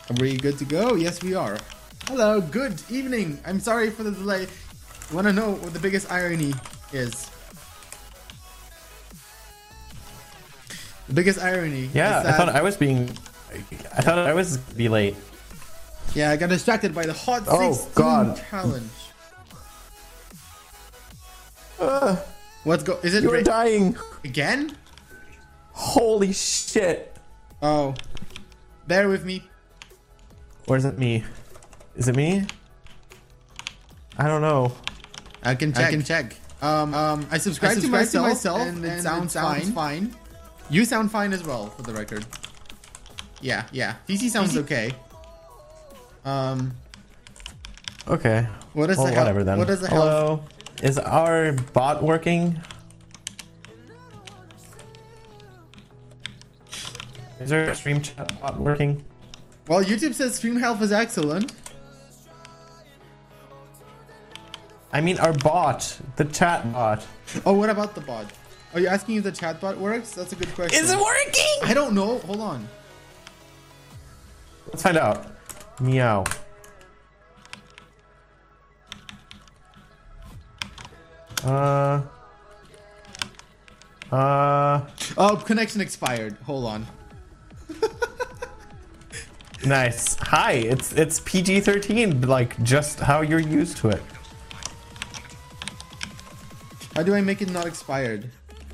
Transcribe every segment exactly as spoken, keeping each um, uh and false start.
Are we good to go? Yes, we are. Hello, good evening. I'm sorry for the delay. Want to know what the biggest irony is? The biggest irony. Yeah, is that, I thought I was being. I thought I was be late. Yeah, I got distracted by the hot Oh, sixteen God. challenge. Uh, What's go? Is it you were ra- dying. again? Holy shit. Oh, bear with me. Or is it me? Is it me? I don't know. I can check. I can check. Um, um, I subscribe, I subscribe to, myself, to myself, and it, and sounds, it sounds fine. fine. You sound fine as well, for the record. Yeah, yeah. P C sounds P C okay. Um. Okay. What is well, the whatever health? then? What is the Hello. health? Is our bot working? Is our stream chat bot working? Well, YouTube says stream health is excellent. I mean, our bot, the chat bot. Oh, what about the bot? Are you asking if the chat bot works? That's a good question. Is it working? I don't know. Hold on. Let's find out. Meow. Uh. Uh. Oh, connection expired. Hold on. Nice. Hi, it's it's P G thirteen, like just how you're used to it. How do I make it not expired?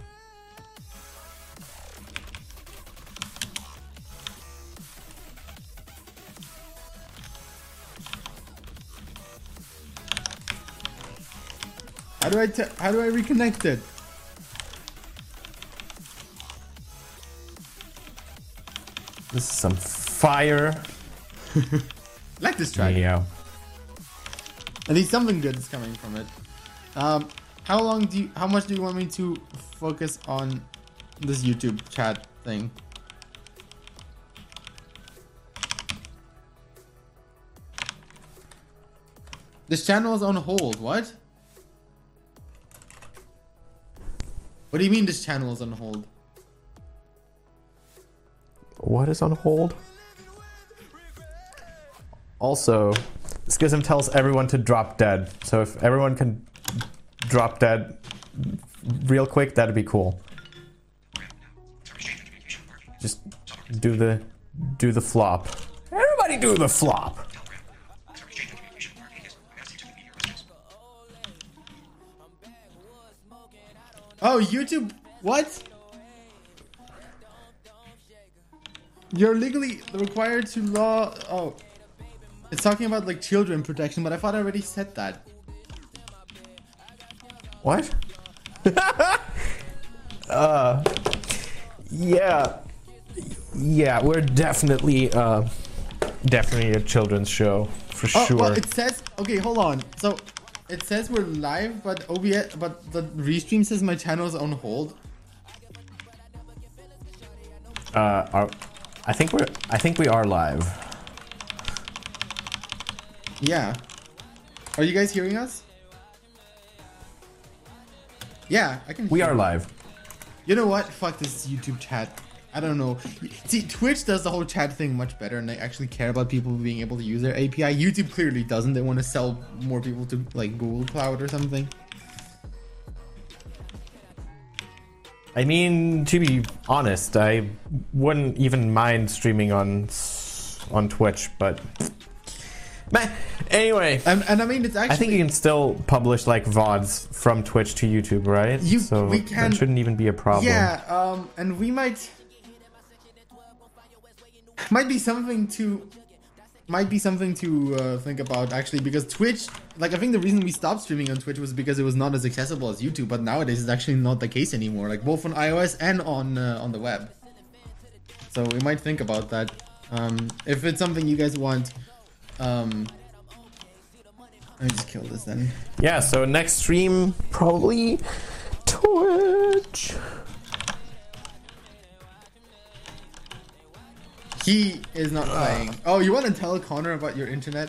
How do I t how do I reconnect it? This is some fire. Like this track. Yeah. At least something good is coming from it. Um, how long do you, how much do you want me to focus on this YouTube chat thing? This channel is on hold. What? What do you mean this channel is on hold? What is on hold? Also, Schism tells everyone to drop dead. So if everyone can drop dead real quick, that'd be cool. Just do the do the flop. Everybody do the flop. Oh, YouTube, what? You're legally required to law. Oh, it's talking about like children protection, but I thought I already said that. What? uh, yeah, yeah, we're definitely, uh, definitely a children's show for Oh, sure. well, it says okay. Hold on. So it says we're live, but O B S, but the restream says my channel is on hold. Uh, are, I think we're, I think we are live. Yeah. Are you guys hearing us? Yeah, I can. We hear are you. live. You know what? Fuck this YouTube chat. I don't know. See, Twitch does the whole chat thing much better, and they actually care about people being able to use their A P I. YouTube clearly doesn't. They want to sell more people to like Google Cloud or something. I mean, to be honest, I wouldn't even mind streaming on on Twitch, but man, anyway. And, and I mean, it's actually. I think you can still publish like V O Ds from Twitch to YouTube, right? You, so we can, that shouldn't even be a problem. Yeah, um, and we might might be something to might be something to uh, think about actually, because Twitch, like I think the reason we stopped streaming on Twitch was because it was not as accessible as YouTube, but nowadays it's actually not the case anymore, like both on iOS and on uh, on the web. So we might think about that. Um, if it's something you guys want. Um, let me just kill this then. Yeah, so next stream, probably Twitch. He is not playing. Oh, you want to tell Connor about your internet?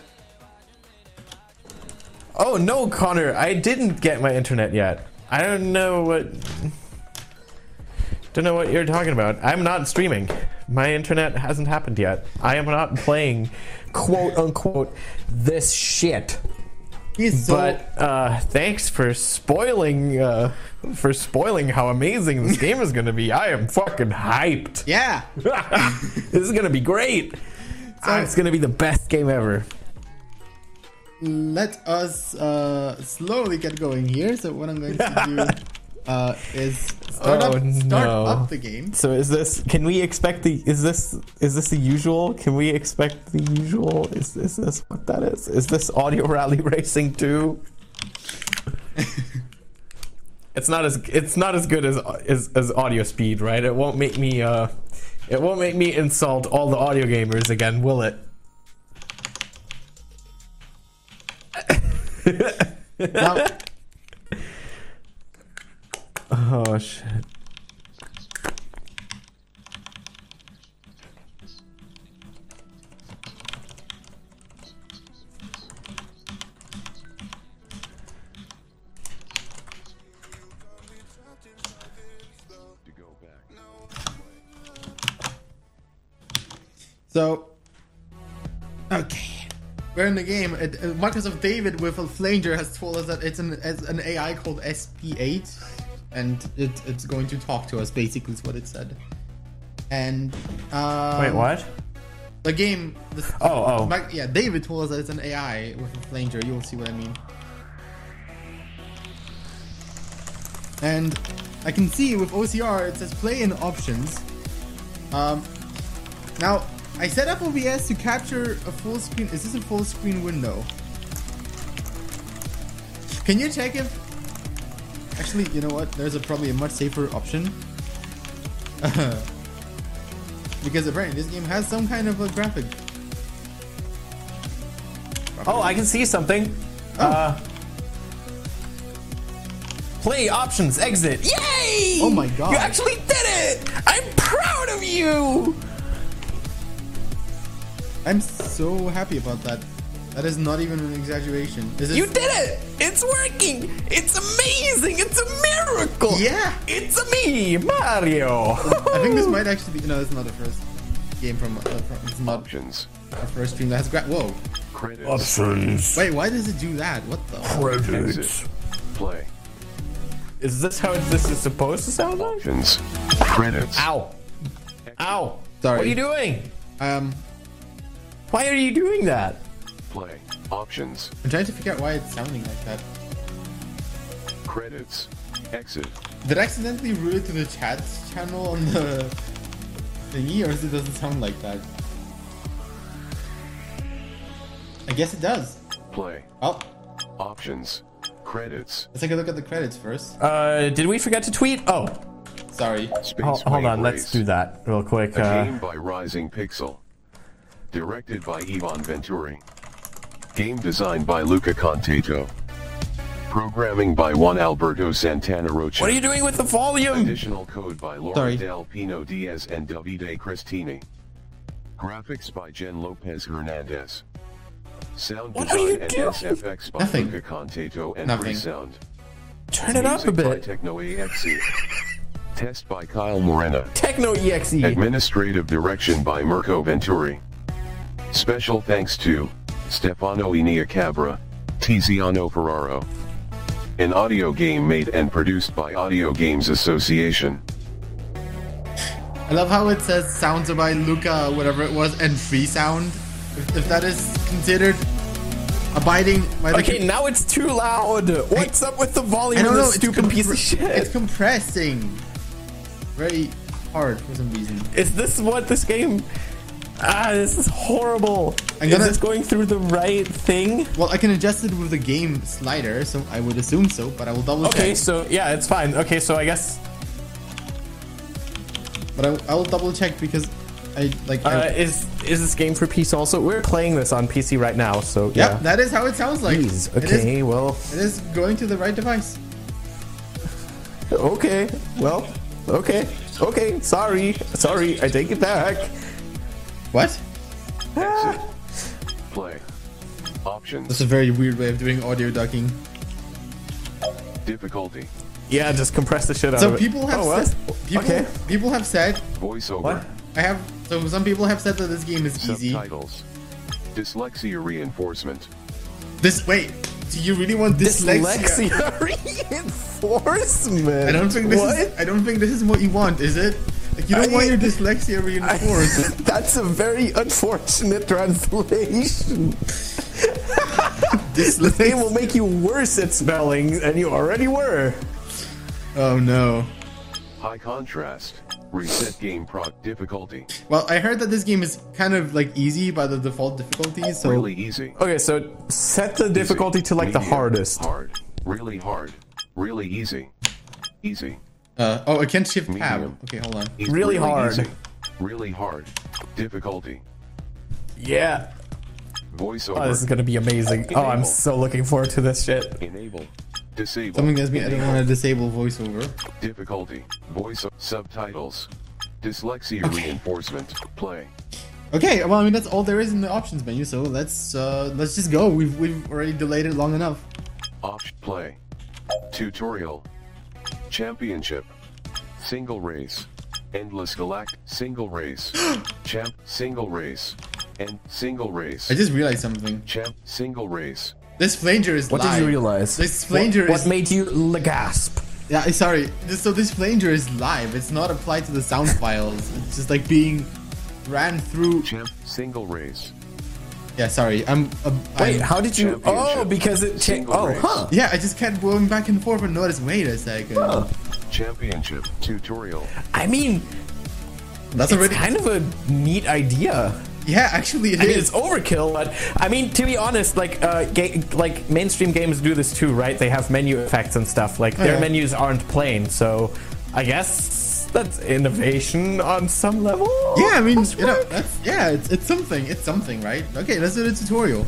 Oh no, Connor, I didn't get my internet yet. I don't know what. Don't know what you're talking about. I'm not streaming. My internet hasn't happened yet. I am not playing, quote unquote, this shit. He's so But uh, thanks for spoiling, uh, for spoiling how amazing this game is gonna be. I am fucking hyped. yeah. This is gonna be great. Ah, it's gonna be the best game ever. Let us uh, slowly get going here. So what I'm going to do uh, is start, Oh, up, start no. up the game. So is this? Can we expect the? Is this? Is this the usual? Can we expect the usual? Is this, is this what that is? Is this Audio Rally Racing two? It's not as it's not as good as, as as Audio Speed, right? It won't make me uh, it won't make me insult all the audio gamers again, will it? Now, Oh shit. so, okay. We're in the game. It, uh, Microsoft David with a flanger has told us that it's an it's an A I called S P eight, and it, it's going to talk to us. Basically, is what it said. And um, Wait, what? The game. The, Oh, oh. Mic- yeah, David told us that it's an A I with a flanger. You'll see what I mean. And I can see with O C R it says play in options. Um, now. I set up O B S to capture a full screen. Is this a full screen window? Can you check if... Actually, you know what? There's a, probably a much safer option. Because apparently this game has some kind of a graphic. Oh, I can see something. Oh. Uh, play options, exit. Yay! Oh my god. You actually did it! I'm proud of you! I'm so happy about that. That is not even an exaggeration. Is this... You did it! It's working! It's amazing! It's a miracle! Yeah! It's a me, Mario! I think this might actually be... No, it's not the first game from... Uh, from it's not Options. our first stream that has... Gra- Whoa. Credits. Options. Wait, why does it do that? What the... Exit. Play. Is this how this is supposed to sound like? Options. Credits. Ow. Ow. Sorry. What are you doing? Um... Why are you doing that? Play. Options. I'm trying to figure out why it's sounding like that. Credits. Exit. Did I accidentally route it to the chat channel on the thingy, or does it doesn't sound like that? I guess it does. Play. Oh, Options. Credits. let's take a look at the credits first. Uh, did we forget to tweet? Oh, Sorry. Space hold, hold Wave on. Let's Race. do that real quick. A Uh, game by Rising Pixel. Directed by Ivan Venturi. Game designed by Luca Contato. Programming by Juan Alberto Santana Rocha. what are you doing with the volume? Additional code by Laura Sorry. Del Pino Diaz and Davide Cristini. Graphics by Jen Lopez Hernandez. Sound What are you design and doing? S F X by Nothing. Luca Contato and Nothing. Freesound. Turn it up a Music by bit. Techno E X E. Test by Kyle Morena. Techno E X E. Administrative direction by Mirko Venturi. Special thanks to Stefano Iniacabra, Tiziano Ferraro. An audio game made and produced by Audio Games Association. I love how it says sounds by Luca, whatever it was, and free sound. If, if that is considered abiding by the... Okay, now it's too loud. What's up with the volume I don't of know, this it's stupid piece of compre- shit? It's compressing. Very hard for some reason. Is this what this game... Ah, this is horrible. I'm gonna- Is this going through the right thing? Well, I can adjust it with the game slider, so I would assume so, but I will double Okay, check. so yeah, it's fine. Okay, so I guess... But I, I will double check because I like. Uh, I, is is this game for P C also? We're playing this on P C right now, so yep, yeah. that is how it sounds like. Jeez, It is- okay, well... It is going to the right device. Okay, well, okay, okay, sorry, sorry, I take it back. What? Exit. Play. Options. That's a very weird way of doing audio ducking. Difficulty. Yeah, just compress the shit out So of it. people have oh, well. said, people, Okay. people have said, Voiceover. What? I have, so some people have said that this game is easy. Subtitles. Dyslexia reinforcement. This, wait, do you really want dyslexia? Dyslexia reinforcement. I don't think this what? is, I don't think this is what you want, is it? Like, you don't I- want your dyslexia reinforced. That's a very unfortunate translation. The thing will make you worse at spelling than you already were. Oh no. High contrast. Reset game proc difficulty. Well, I heard that this game is kind of like easy by the default difficulty, so Really easy. Okay, so set the difficulty to like the Medium. hardest. Hard. Really hard. Really easy. Easy. uh, oh, I can't shift tab. Medium. Okay, hold on. Easy. Really hard. Easy. Really hard. Difficulty. Yeah. Voiceover. Oh, this is gonna be amazing. Oh, I'm so looking forward to this shit. Enable. Disable. Something tells me I don't want to disable voiceover. Difficulty. Voice subtitles. Dyslexia reinforcement. Play. Okay, well, I mean that's all there is in the options menu, so let's uh, let's just go. We've we've already delayed it long enough. Option play. Tutorial. Championship. Single race. Endless galact. Single race. Champ. Single race. And single race. I just realized something. Champ. Single race. This flanger is What live. did you realize? This flanger what, is what made you l- gasp? yeah. Sorry. This, so this flanger is live. It's not applied to the sound files. It's just like being ran through. Champ. Single race. Yeah. Sorry. I'm. Uh, Wait, I'm, how did you? Championship. Oh, because it changed. Single Oh, race. huh. Yeah, I just kept going back and forth and noticed. Wait a second. Huh. Championship. Tutorial. I mean, That's it's already. kind of a neat idea. Yeah, actually, it I mean, is. it's overkill, but I mean, to be honest, like, uh, ga- like mainstream games do this too, right? They have menu effects and stuff. Like, Oh, their yeah. menus aren't plain, so I guess that's innovation on some level. Yeah, I mean, That's you know, right. that's yeah, it's, it's something. It's something, right? Okay, let's do the tutorial.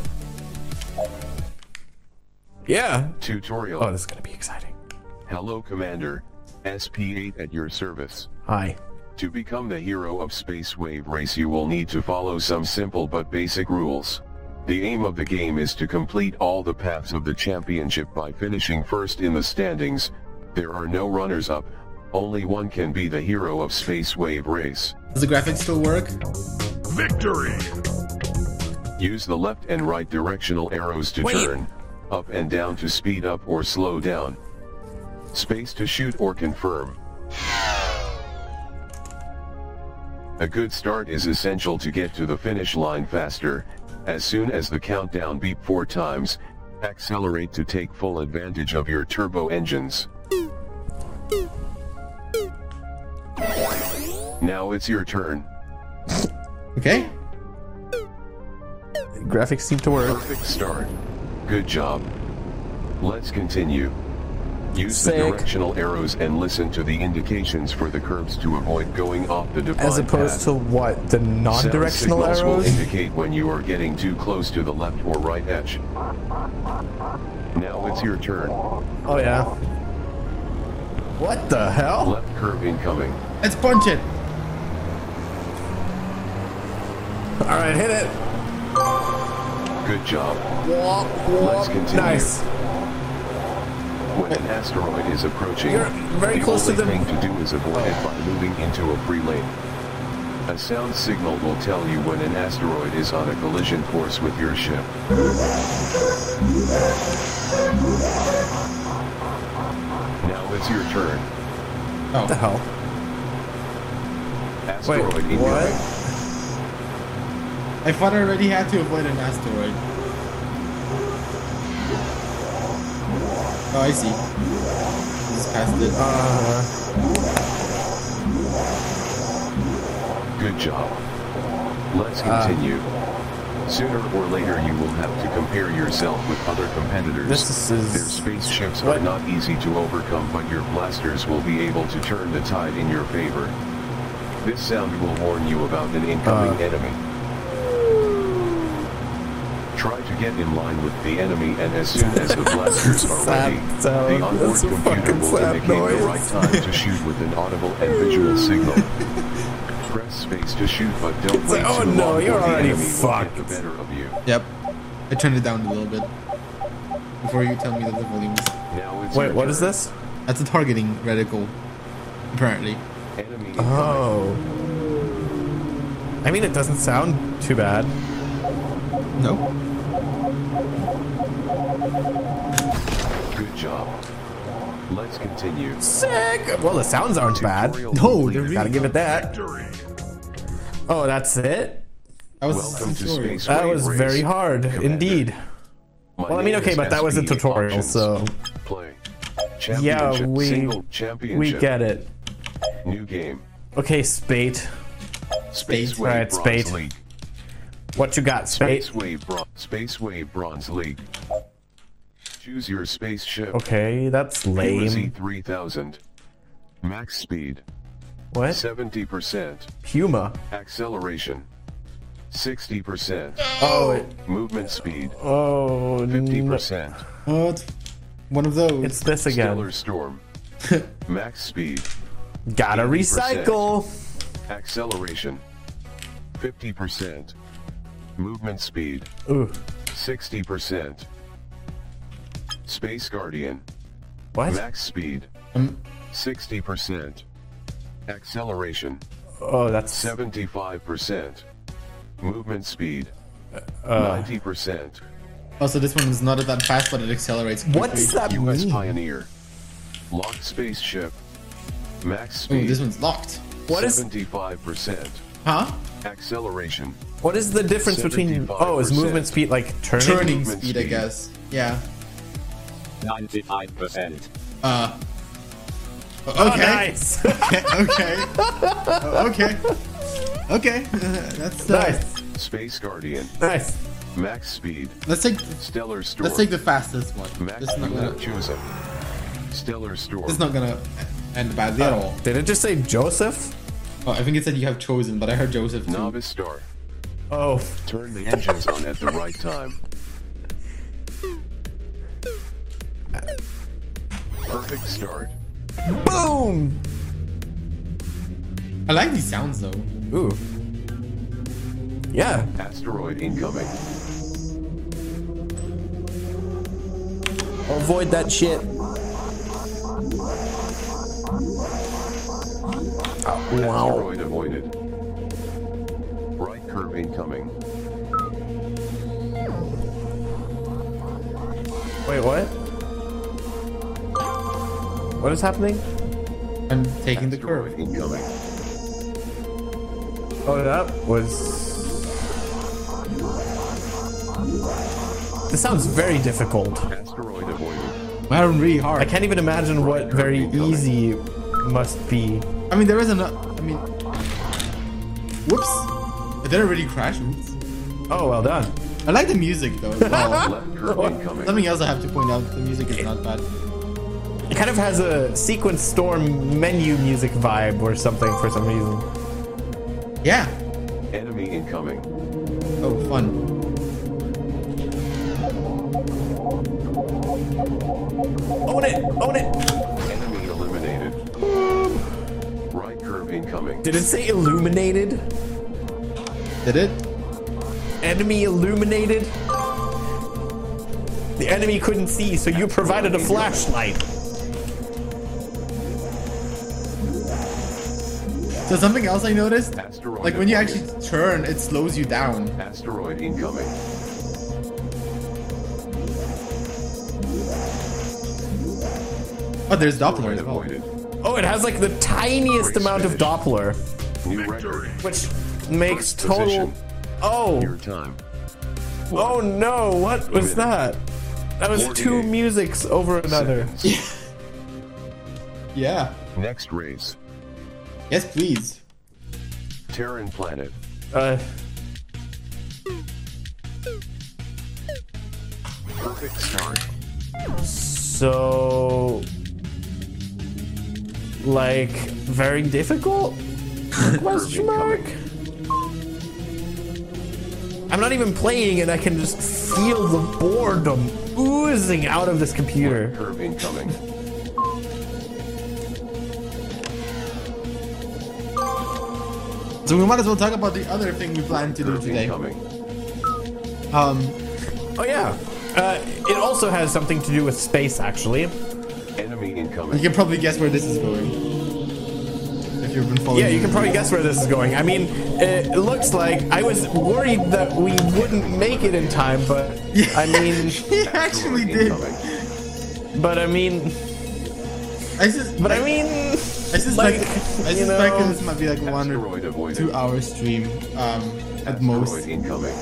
Yeah. Tutorial. Oh, this is gonna be exciting. Hello, Commander. S P eight at your service. Hi. To become the hero of Space Wave Race, you will need to follow some simple but basic rules. The aim of the game is to complete all the paths of the championship by finishing first in the standings. There are no runners-up. Only one can be the hero of Space Wave Race. Does the graphics still work? Victory! Use the left and right directional arrows to Wait. turn, up and down to speed up or slow down. Space to shoot or confirm. A good start is essential to get to the finish line faster. As soon as the countdown beep four times, accelerate to take full advantage of your turbo engines. Now it's your turn. Okay. Graphics seem to work. Perfect start. Good job. Let's continue. Use Sick. the directional arrows and listen to the indications for the curbs to avoid going off the defined As opposed path. to what? The Sound non-directional signals will arrows? indicate when you are getting too close to the left or right edge. Now it's your turn. Oh yeah. What the hell? Left curve incoming. Let's punch it. All right, hit it. Good job. Womp, womp. Let's continue. Nice. When an asteroid is approaching, You're very the close to only the- thing to do is avoid it by moving into a free lane. A sound signal will tell you when an asteroid is on a collision course with your ship. Now it's your turn. What the Oh, hell? Asteroid Wait, incoming. what? I thought I already had to avoid an asteroid. Oh, I see. Just passed it. Uh, Good job. Let's Uh. continue. Sooner or later you will have to compare yourself with other competitors. This is- Their spaceships what? are not easy to overcome, but your blasters will be able to turn the tide in your favor. This sound will warn you about an incoming Uh. enemy. Try to get in line with the enemy, and as soon as the blasters are Sad ready, sound. the onboard That's a computer fucking will sad indicate the noise. right time to shoot with an audible and visual signal. Press space to shoot, but don't It's wait like, oh too no, long, you're or the already enemy will fucked. get the better of you. Yep. I turned it down a little bit before you tell me that the volume is. Now it's wait, your what turn. is this? That's a targeting reticle, apparently. Enemy Oh. I mean, it doesn't sound too bad. No. Good job. Let's continue. Sick! Well, the sounds aren't bad. Tutorial No, complete. they're really Gotta give it that. Oh, that's it? That was Welcome a to tutorial. Space That Wave was Race. very hard, Commander. indeed. My Well, I mean, name okay, is but that was a S P tutorial, Options. so Play. yeah, Championship, we single championship. we get it. New game. Okay, Spate. Space Spate. Wave Alright, Bronze Spate. League. What you got, Spate? Space Wave Bron- Space Wave Bronze League. Choose your spaceship. Okay, that's Z lame. three thousand. Max speed What? seventy percent. Puma. Acceleration sixty percent. Oh, it, Movement speed oh, fifty no. percent. Oh, it's one of those. It's this again. Stellar Storm. Max speed Gotta eighty percent. recycle. Acceleration fifty percent. Movement speed Ooh, sixty percent. Space Guardian. what? Max speed Um, sixty percent. Acceleration Oh, that's seventy-five percent. Movement speed uh. ninety percent. also, this one is not that fast, but it accelerates quickly. What's that U S mean? Pioneer. Locked spaceship. Max Ooh, speed this one's locked. What is seventy-five percent. Huh? Acceleration what is the difference between? Oh, is movement speed like turning? Turning Movement speed, I speed. guess. Yeah. ninety-five percent. Uh. Oh, Okay. nice. okay. Okay. Uh, okay. Okay. That's uh, Nice, Space Guardian. nice. Max speed. Let's take Stellar Storm. let's take the fastest one. Max This is not you gonna have chosen. Stellar Storm. this is not gonna end badly at all. Did it just say Joseph? Oh, I think it said you have chosen, but I heard Joseph too. Novice Star. Oh, Turn the engines on at the right time. Perfect start. boom. I like these sounds though. Ooh. Yeah. Asteroid incoming. Avoid that shit. Wow. Asteroid avoided. Right curve incoming. Wait, what? What is happening? I'm taking the curve. Asteroid incoming. Oh, that was. This sounds very difficult. Asteroid avoided. I'm really hard. I can't even imagine what very easy must be. I mean, there is a. I mean, whoops! It didn't really crash. Oops. Oh, well done. I like the music though. As well. Left curve incoming. Something else I have to point out: the music is not bad. It kind of has a Sequence Storm menu music vibe or something for some reason. Yeah. Enemy incoming. Oh, fun. Own it! Own it! Enemy eliminated. Right curve incoming. Did it say illuminated? Did it? Enemy illuminated? The enemy couldn't see, so you provided a flashlight. So something else I noticed, Asteroid like when you avoided. actually turn, it slows you down. Asteroid incoming. Oh, there's Doppler Asteroid as well. avoided. Oh, it has like the tiniest Race amount of finish. Doppler, New record. which makes First total. position. Oh, Your time. oh no! What was that? That was two forty-eight musics over another. Seconds. Yeah. Next race. Yes, please. Terran planet. Uh, Perfect start. so, like, very difficult? Question mark. I'm not even playing, and I can just feel the boredom oozing out of this computer. Curve incoming. So we might as well talk about the other thing we plan to do Curve today. incoming. Um, Oh yeah. Uh, it also has something to do with space, actually. Enemy Enemy You incoming. can probably guess where this is going. If you've been following. Yeah, you can probably guess where this is going. I mean, it looks like I was worried that we wouldn't make it in time, but I mean, He actually Asteroid did. incoming. but I mean, I just, but I mean, I suspect, like, I you suspect know, this might be like a one or Asteroid avoided. two hour stream, um, at Asteroid most. incoming.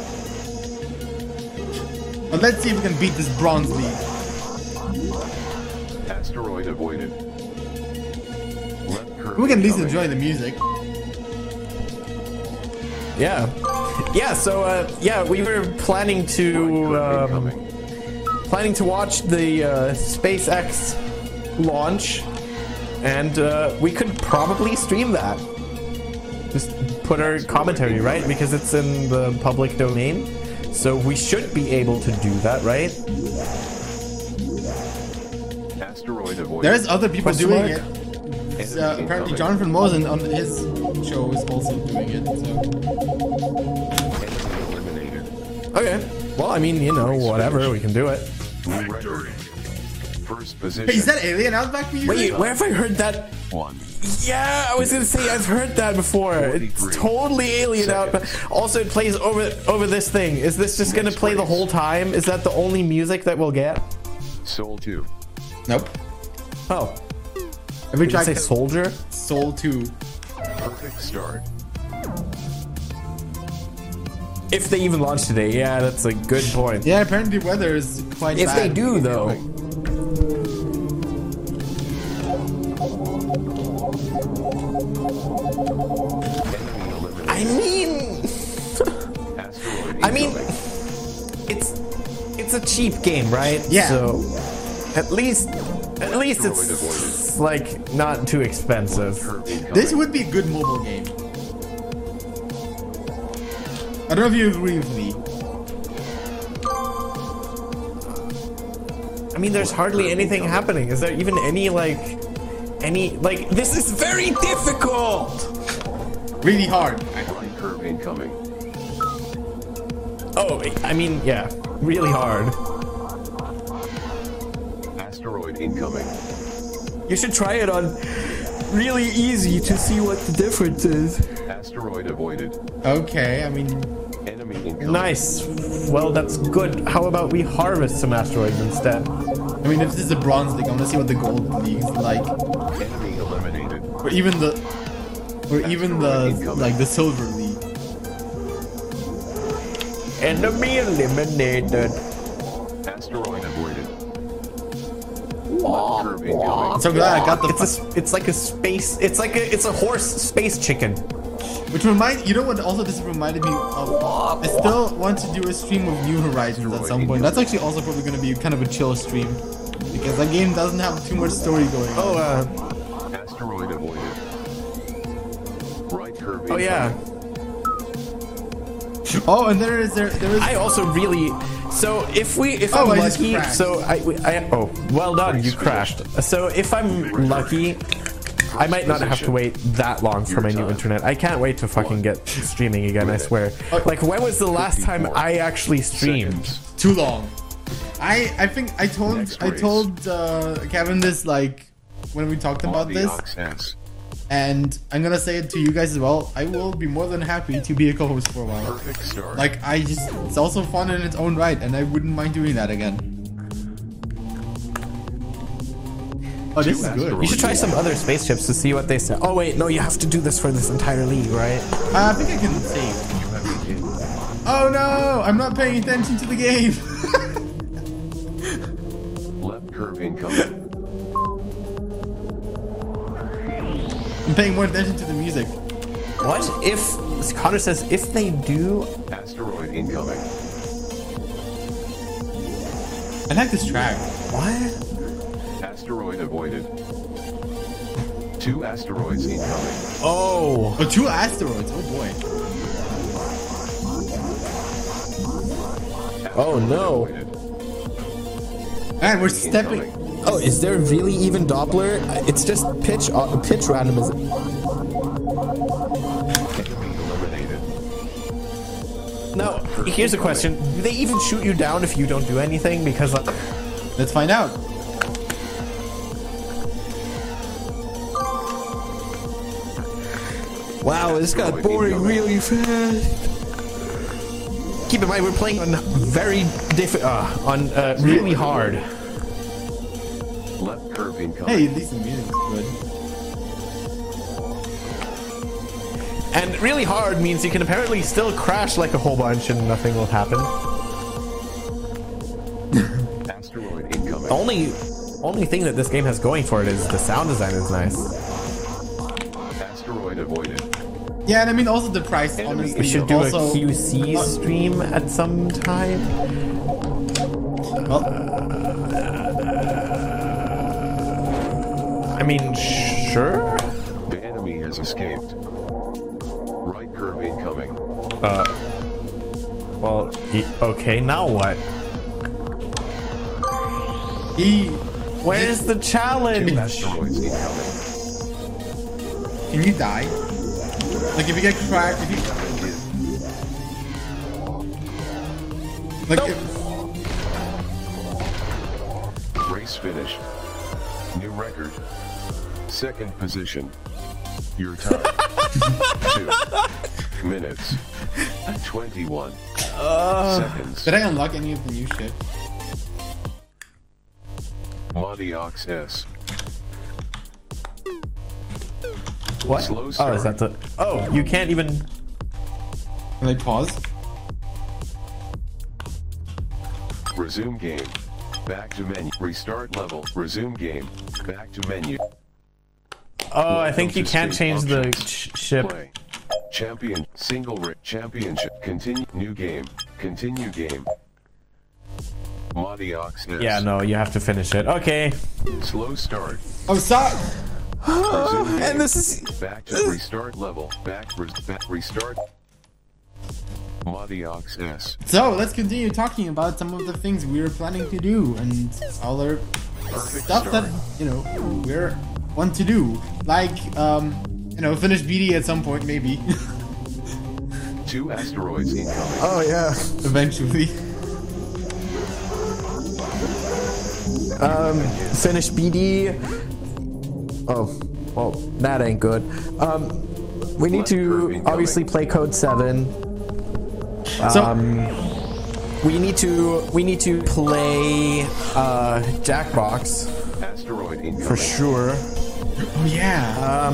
But let's see if we can beat this bronze league. Asteroid avoided. Left curve We can at least incoming. enjoy the music. yeah, yeah. So uh, yeah, we were planning Right to curve um, incoming. planning to watch the uh, SpaceX launch, and uh, we could probably stream that. Just put our commentary, right? Because it's in the public domain. So we should be able to do that, right? Asteroid avoided. There's other people Question doing mark? it. It's, uh, apparently, Jonathan Mosen on his show is also doing it. So. Enemy eliminated. Okay. Well, I mean, you know, whatever, we can do it. New record. First position. Hey, is that Alien Outback music? Wait, where have I heard that? One. Yeah, I was gonna say I've heard that before. It's forty-three totally alien out. But also, it plays over over this thing. Is this just gonna Next play the race. whole time? Is that the only music that we'll get? Soul two. Nope. Oh, Every did you track say has Soldier? Soul two. Perfect start. If they even launch today, yeah, that's a good point. Yeah, apparently the weather is quite If bad. they do, though, Enemy eliminated. I mean, Asteroid I mean, incoming. it's it's a cheap game, right? Yeah. So at least at least it's like not too expensive. Curve incoming. This would be a good mobile game. I don't know if you agree with me. I mean, there's hardly anything happening. Is there even any like any like this is very difficult. Really hard. Right curve incoming. Oh, I mean, yeah, really hard. Asteroid incoming. You should try it on really easy to see what the difference is. Asteroid avoided. Okay, I mean, Enemy incoming. Nice. Well, that's good. How about we harvest some asteroids instead? I mean, if this is a bronze league, I want to see what the gold league is like, Enemy eliminated. or even the, or even the Asteroid incoming. like the silver league. Enemy eliminated. Asteroid avoided. Left curve incoming. So glad I got the. It's a, s- it's like a space. It's like a, it's a horse space chicken. Which remind you know what? Also, this reminded me of. I still want to do a stream of New Horizons at some point. That's actually also probably going to be kind of a chill stream because that game doesn't have too much story going on. Oh, uh, Asteroid avoided. Right curve oh incoming. yeah. Oh, and there is there there is. I also really. So if we, if Oh, I'm I just lucky, crashed. so I, I, oh, well done, you crashed. So if I'm lucky, I might not have to wait that long for my new internet. I can't wait to fucking get streaming again, I swear. Like, when was the last time I actually streamed? Seconds. Too long. I I think I told Next I race. told uh, Kevin this like when we talked about On the this, Ox S. and I'm gonna say it to you guys as well. I will be more than happy to be a co-host for a while. Perfect start. Like I just, it's also fun in its own right, and I wouldn't mind doing that again. Oh, this is good. You should try some other spaceships to see what they say. Oh wait, no, you have to do this for this entire league, right? Uh, I think I can save. Oh no, I'm not paying attention to the game. Left curve incoming. I'm paying more attention to the music. What if Connor says if they do? Asteroid incoming. I like this track. What? Asteroid avoided. Two asteroids incoming. Oh, Oh, two asteroids. Oh boy. oh no. Avoided. Man, we're stepping. Incoming. Oh, is there really even Doppler? It's just pitch uh, pitch randomism. Enemy eliminated. Now, here's a question: do they even shoot you down if you don't do anything? Because uh, Let's find out. Wow, this got boring really fast. Keep in mind, we're playing on very diff uh, on uh, really hard. Left curve incoming. Hey, at least the music's good. And really hard means you can apparently still crash like a whole bunch and nothing will happen. Asteroid incoming. Only, only thing that this game has going for it is the sound design is nice. Asteroid avoided. Yeah, and I mean also the price. Honestly, We should do also, a Q C stream at some time. Well, I mean, sure. The enemy has escaped. Right curve incoming. Uh, well, y- okay, now what? he Where's the challenge? Two asteroids incoming. can you die? Like if you get cracked, if you like Nope. if, Race finished. New record. Second position. Your time. Two minutes. Twenty-one seconds. did I unlock any of the new shit? Modiox S. What? Slow Oh, start. is that the? Oh, you can't even. Can I pause? Resume game. Back to menu. Restart level. Resume game. Back to menu. Oh, I think Welcome you to can't Steam change the options. sh- ship. Play. Champion. Single rate. Championship. Continue. New game. Continue game. Modiox S. Yeah, no, you have to finish it. Okay. Slow start. Oh, sorry. Resume game. And this is. Back to restart level. Back, res- back restart. Modiox S. So let's continue talking about some of the things we were planning to do and other Perfect stuff that start. you know we're want to do, like um, you know finish B D at some point maybe. Two asteroids incoming. Oh yeah. Eventually. Finish B D. Oh, well, that ain't good. Um, we need to obviously play Code Seven. So Um, we need to we need to play uh, Jackbox Asteroid incoming. for sure. oh yeah.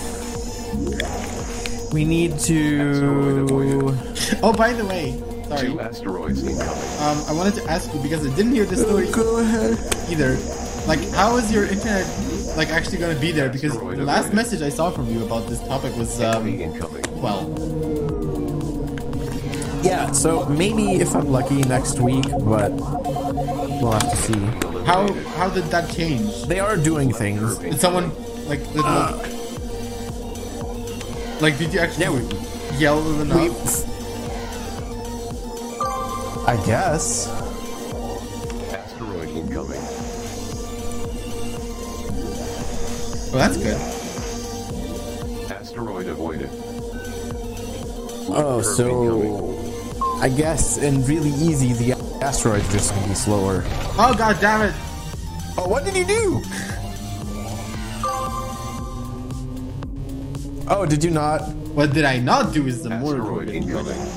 We need Asteroid to. avoided. Oh, by the way, sorry. Two asteroids incoming. Um, I wanted to ask you because I didn't hear the story Go ahead. either. Like, how is your internet like actually gonna be there? Because the last message I saw from you about this topic was Enemy um, incoming. well, Yeah, so maybe if I'm lucky next week, but we'll have to see. how Eliminated. how did that change? They are doing things. Did someone like did, like did you actually Yeah, we, yell enough? we I guess. Asteroid incoming. Well, that's good. Asteroid avoided. Oh, so I guess in really easy, the asteroid's just gonna be slower. Oh god damn it! Oh, what did you do? Oh, did you not? What did I not do is the more Asteroid important. incoming.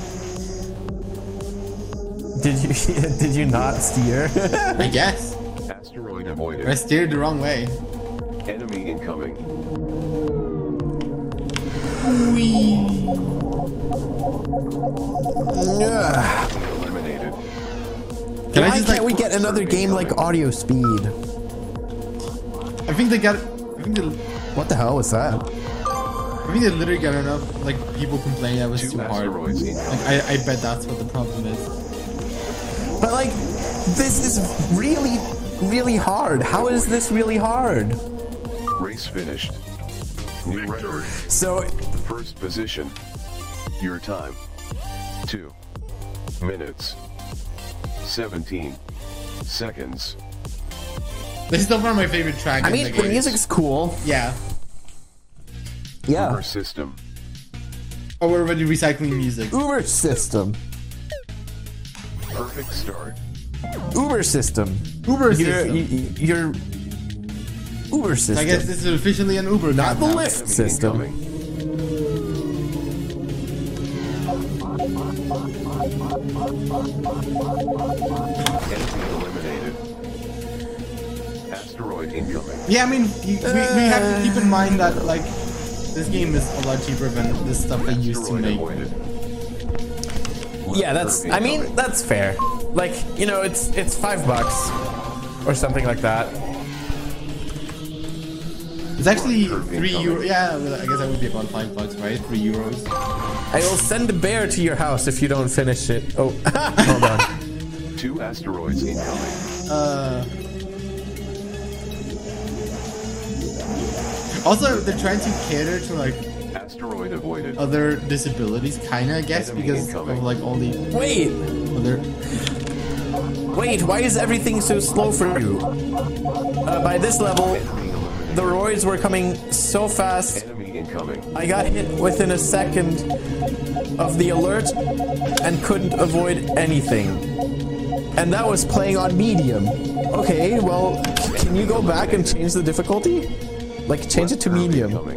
Did you did you not steer? I guess Asteroid I avoided. steered the wrong way. Enemy incoming. Whee. Yeah. Eliminated. Can I Why just can't like? we get another game like Audio Speed? I think they got. I think they. What the hell was that? I think they literally got enough like people complaining that was Two too hard. asteroids incoming. Like I, I bet that's what the problem is. But like, this is really, really hard. How is this really hard? Race finished. New record. So, First position. Your time. Two minutes. Seventeen seconds. This is still one of my favorite tracks. I in mean, the the game. music's cool. Yeah. Yeah. Uber system. Oh, we're already recycling music. Uber system. Perfect start. Uber system. Uber Your, system. y- your Uber system. I guess this is officially an Uber. Not cab the now. Lyft Enemy system. incoming. Enemy eliminated. Asteroid incoming. Yeah, I mean, you, we, we have to keep in mind that, like, this game is a lot cheaper than the stuff they used to Asteroid make. avoided. Yeah, that's. I mean, that's fair. Like, you know, it's it's five bucks or something like that. It's actually three euro. Yeah, well, I guess that would be about five bucks, right? Three euros. I will send a bear to your house if you don't finish it. Oh, hold on. Two asteroids incoming. Uh. Also, they're trying to cater to like Asteroid avoided. other disabilities, kinda, I guess, Enemy because incoming. of like all the Wait, other. wait. Why is everything so slow for you? Uh, by this level, Enemy eliminated. the roids were coming so fast. Enemy incoming. I got hit within a second of the alert and couldn't avoid anything. And that was playing on medium. Okay, well, can you go back and change the difficulty? Like, change it to medium. Incoming.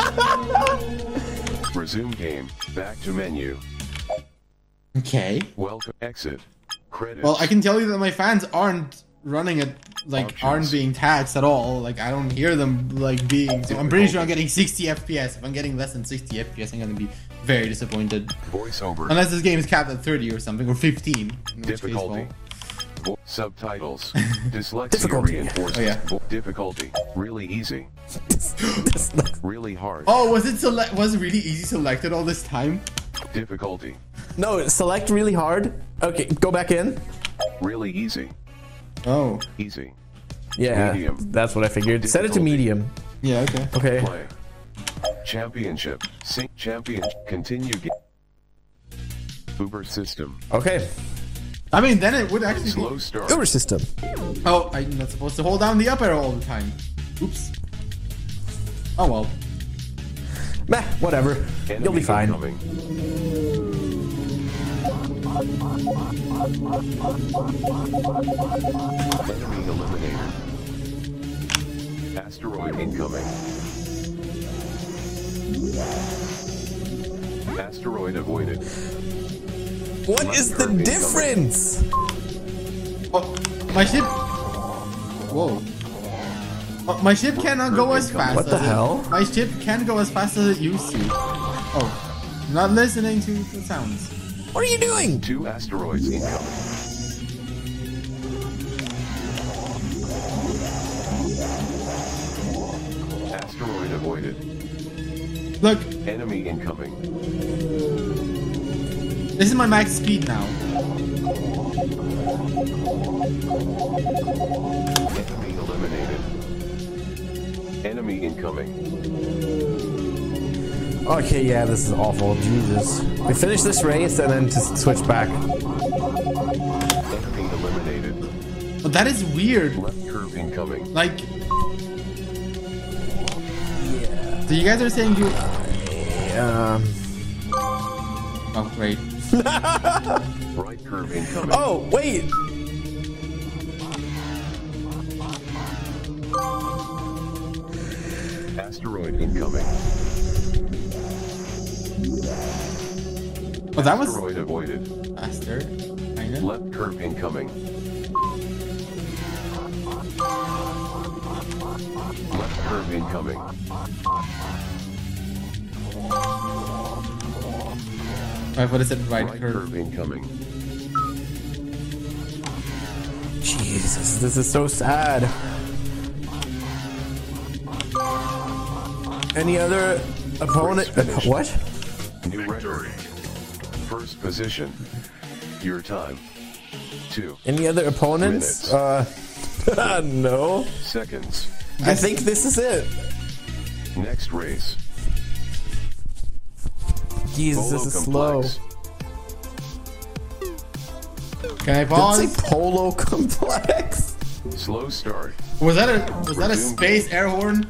Resume game. Back to menu. Okay. Welcome. Exit. Credits. Well, I can tell you that my fans aren't running it, like, Options. aren't being taxed at all. Like, I don't hear them, like, being. So I'm pretty sure I'm getting sixty F P S. If I'm getting less than sixty F P S, I'm gonna be very disappointed. Voiceover. Unless this game is capped at thirty or something, or fifteen. In which case, Difficulty. well, Vo- Subtitles. Dyslexia Difficulty. reinforced. Oh, yeah. Vo- Difficulty. Really easy. Really hard. Oh, was it select? Was it really easy selected all this time? Difficulty. No, select really hard. Okay, go back in. Really easy. Oh, Easy. Yeah, Medium. that's what I figured. Set it to Difficulty. medium. yeah, okay. Okay. Play. Championship. Sync champion. Continue. Ga- Uber system. Okay. I mean, then it would actually. Be, Slow start. Uber system. oh, I'm not supposed to hold down the up arrow all the time. Oops. Oh well. Meh, whatever. Enemy You'll be fine. incoming. Enemy eliminated. Asteroid incoming. Asteroid avoided. What is the difference? Oh, my ship. Whoa. Oh, my ship cannot go as fast. What the as it- hell? My ship can't go as fast as it used to. Oh, not listening to the sounds. What are you doing? Two asteroids incoming. Asteroid avoided. Look, Enemy incoming. this is my max speed now. Enemy eliminated. Enemy incoming. Okay, yeah, this is awful. Jesus. We finish this race and then just switch back. Enemy eliminated. But that is weird. Left curve incoming. Like, so you guys are saying you? Um. Oh wait. Right curve incoming. Oh, wait. Asteroid incoming. Oh, that was Asteroid avoided. faster. Kinda. Left curve incoming. Left curve incoming. Right, what is it? Right, Right curve. curve incoming. Jesus, this is so sad. Any other opponent? Uh, what? New record. First position. Your time. Two Any other opponents? Minutes. Uh, no. seconds. I think this is it. Next race. Jesus, this is slow. Complex. Can I Did pause? it say Polo Complex? Slow start. Was that a was that a Resume space air horn?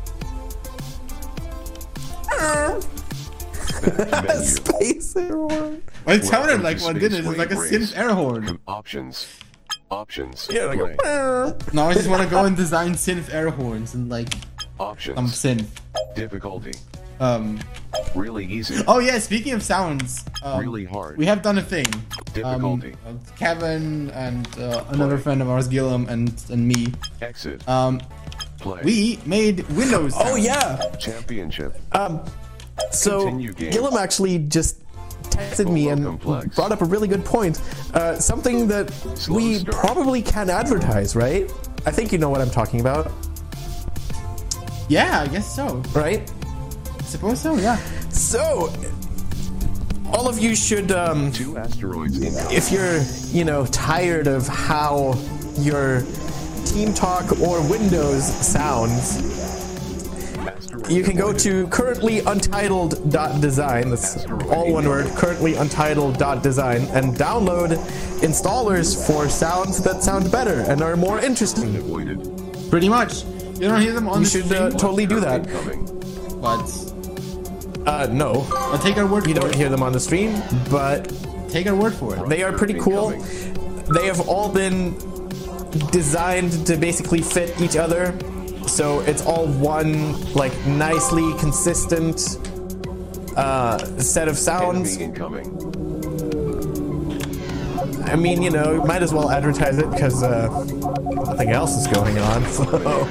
Back to menu. Space Airborne. Well, it sounded Welcome like to one, Space didn't it? It's like a Wave synth Race. air horn. Options. Options. Yeah, like Play. a... Now I just want to go and design synth air horns and like Options. some synth. Difficulty. Um, Really easy. oh yeah, speaking of sounds, um, Really hard. we have done a thing. Difficulty. Um, uh, Kevin and uh, another friend of ours, Gillum, and and me. Exit. Um, Play. we made Windows. Oh sounds. yeah. Championship. Um, so Continue game. Gillum actually just texted me and Complex. brought up a really good point. Uh, something that Slow we start. probably can advertise, right? I think you know what I'm talking about, Yeah, I guess so. right? I suppose so. Yeah. So, all of you should, um, Two asteroids incoming. if you're, you know, tired of how your Team Talk or Windows sounds, Asteroid you can go avoided. to currently untitled dot design, that's all one word, currently untitled dot design, and download installers for sounds that sound better and are more interesting. Avoided. Pretty much. You don't hear them on You the should stream, uh, totally do that. Incoming. but Uh, no, I'll take our word you for don't it. hear them on the stream, but Take our word for it. they are pretty cool. They have all been designed to basically fit each other, so it's all one like nicely consistent uh, set of sounds. Enemy incoming. I mean, you know, might as well advertise it because uh, nothing else is going on. So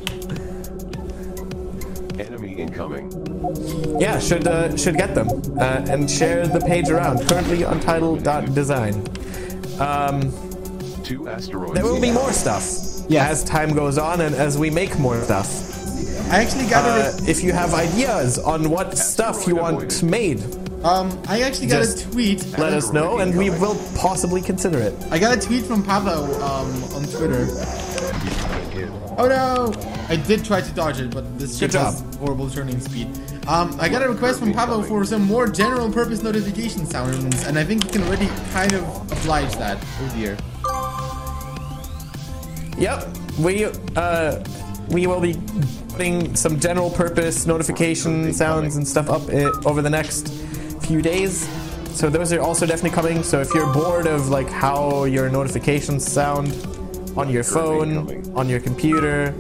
Enemy incoming. yeah, should uh, should get them uh, and share the page around. Currently untitled dot design. Um, Two asteroids. there will be more stuff Yes. as time goes on and as we make more stuff. I actually got Uh, a. if you have ideas on what stuff you want made, Um, I actually got just a tweet. let us know and we will possibly consider it. I got a tweet from Pavo um, on Twitter. Oh no! I did try to dodge it, but this ship Good job. has horrible turning speed. Um, I got a request from Pavo for some more general purpose notification sounds, and I think you can already kind of oblige that. Oh dear. Yep, we uh, we will be putting some general purpose notification sounds and stuff up uh, over the next few days. So those are also definitely coming. So if you're bored of like how your notifications sound on your phone, on your computer,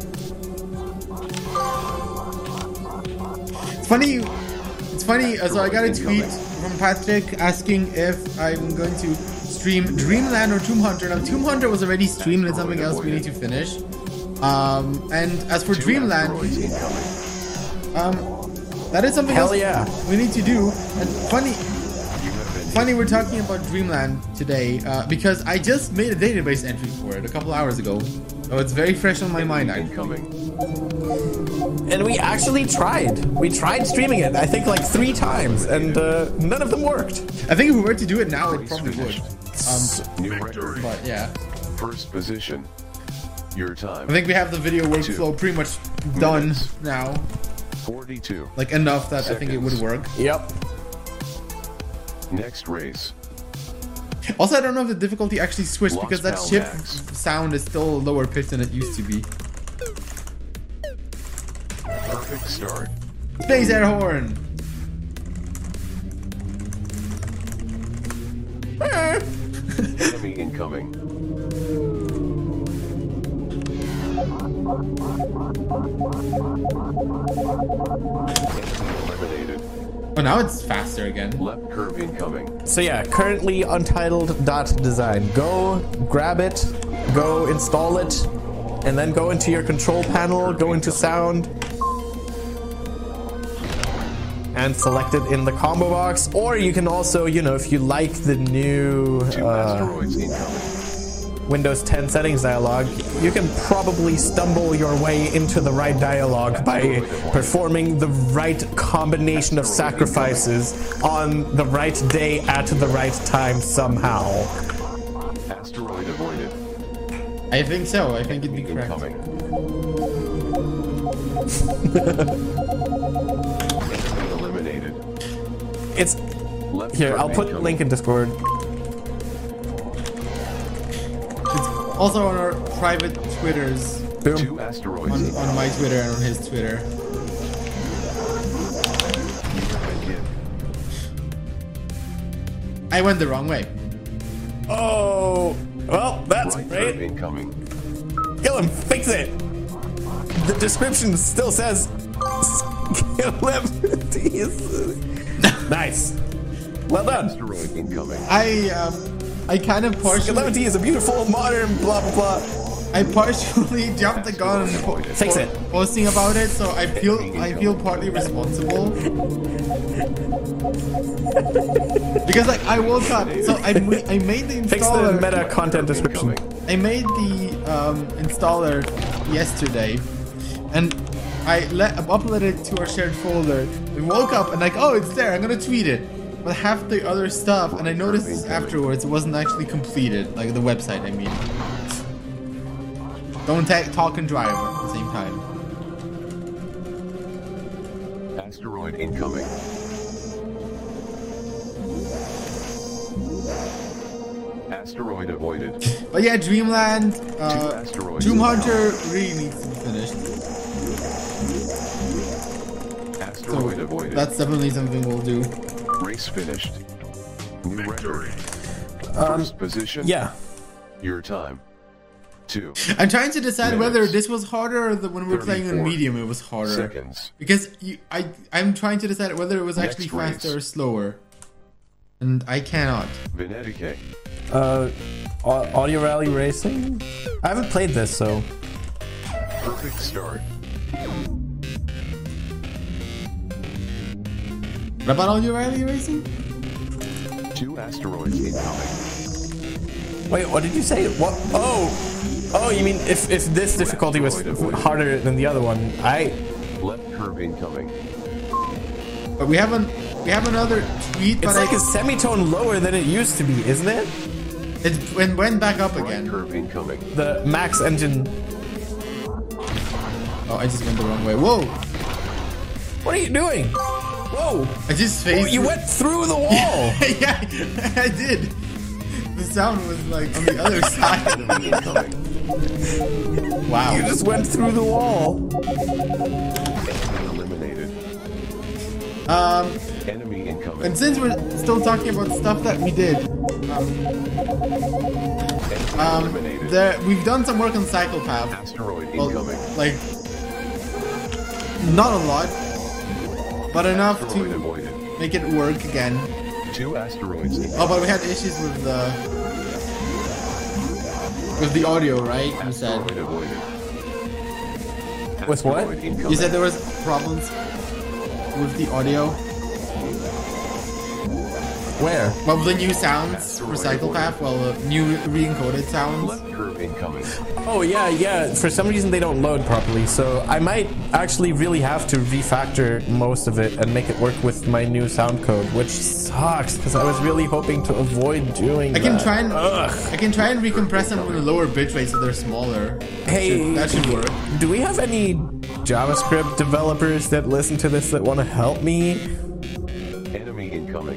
It's funny. It's funny. uh, So I got a tweet from Patrick asking if I'm going to stream Dreamland or Tomb Hunter. Now Tomb Hunter was already streamed, and it's something else we need to finish. Um, and as for Dreamland, Asteroids incoming. um, that is something hell else yeah. we need to do. And funny, You have been funny, we're talking about Dreamland today uh, because I just made a database entry for it a couple hours ago. So it's very fresh on my mind. Actually. incoming. And we actually tried. We tried streaming it, I think like three times, and uh, none of them worked. I think if we were to do it now, it probably would. Um, New record. but yeah, First position. Your time. I think we have the video workflow pretty much done Minutes. now. forty-two. Like enough that I think it would Seconds. work. Yep. Next race. Also, I don't know if the difficulty actually switched Lost because that Pal ship Max. sound is still lower pitched than it used to be. Perfect start. Space air horn. Enemy incoming. Enemy eliminated. Oh, now it's faster again. Left curve incoming. So yeah, currently untitled dot design. Go grab it, go install it, and then go into your control panel, go into sound, and select it in the combo box. Or you can also, you know, if you like the new Two uh, asteroids incoming. Windows ten settings dialog, you can probably stumble your way into the right dialogue by performing the right combination of sacrifices on the right day at the right time somehow. Asteroid avoided. I think so. I think it'd be Enemy correct. incoming. Enemy eliminated. It's Left here, curve I'll put incoming. link in Discord. It's also on our private Twitters, Boom. Two asteroids on, incoming. on my Twitter and on his Twitter. You have been hit. I went the wrong way. Oh, well, that's Right curve great. incoming. Kill him, fix it. The description still says Celebrities. Nice. Well done. Asteroid incoming. I um, I kind of partially, Celebrity is a beautiful, modern, blah, blah, blah. I partially jumped the gun and po- Fix it. posting about it, so I feel, I feel partly responsible. Because like I woke up, so I, ma- I made the Fix the installer. meta content description. I made the um, installer yesterday, and I let uploaded it to our shared folder. We woke up and like, oh, it's there. I'm gonna tweet it. But half the other stuff, and I noticed this afterwards, it wasn't actually completed. Like the website, I mean. Don't ta- talk and drive at the same time. Asteroid incoming. Asteroid avoided. But yeah, Dreamland, uh, asteroids Doom in the Hunter really needs to be finished. Asteroid So avoided. that's definitely something we'll do. Race finished. New record. Um, First position. yeah. Your time. Two I'm trying to decide Minutes. whether this was harder or the, when we were playing on thirty-four medium it was harder. seconds. Because you, I, I'm trying to decide whether it was Next actually faster race. or slower. And I cannot. Venetiquette. Uh, Au- Audio Rally Racing? I haven't played this, so. Perfect start. What about Audio Rally Racing? Two asteroids incoming. Wait, what did you say? What? Oh! Oh, you mean if, if this difficulty was harder than the other one? I. Left curve incoming. But we haven't. We have another tweet, It's but like I, a semitone lower than it used to be, isn't it? it went, went back up Right again. curve incoming. The max engine. Oh, I just went the wrong way. Whoa! What are you doing? Whoa! I just Oh, faced. you went through the wall! Yeah, I did. The sound was like on the other side. Enemy incoming. Wow. You just went through the wall. Enemy eliminated. Um, Enemy incoming. and since we're still talking about stuff that we did, um, Enemy um, eliminated. there we've done some work on Cyclepath. Asteroid Well, incoming. like, not a lot, but enough Asteroid to avoided. make it work again. Two asteroids incoming. Oh, but we had issues with the with the audio, right? You said Asteroid avoided. With what? Asteroid incoming. you said there was problems with the audio. Where? Well, the new sounds for Cyclepath, well, the new re-encoded sounds. Left curve incoming. Oh, yeah, yeah. For some reason, they don't load properly. So I might actually really have to refactor most of it and make it work with my new sound code, which sucks because I was really hoping to avoid doing I can that. try and Ugh. I can try and recompress them with a lower bitrate so they're smaller. Hey, That should work. do we have any JavaScript developers that listen to this that want to help me? Enemy incoming.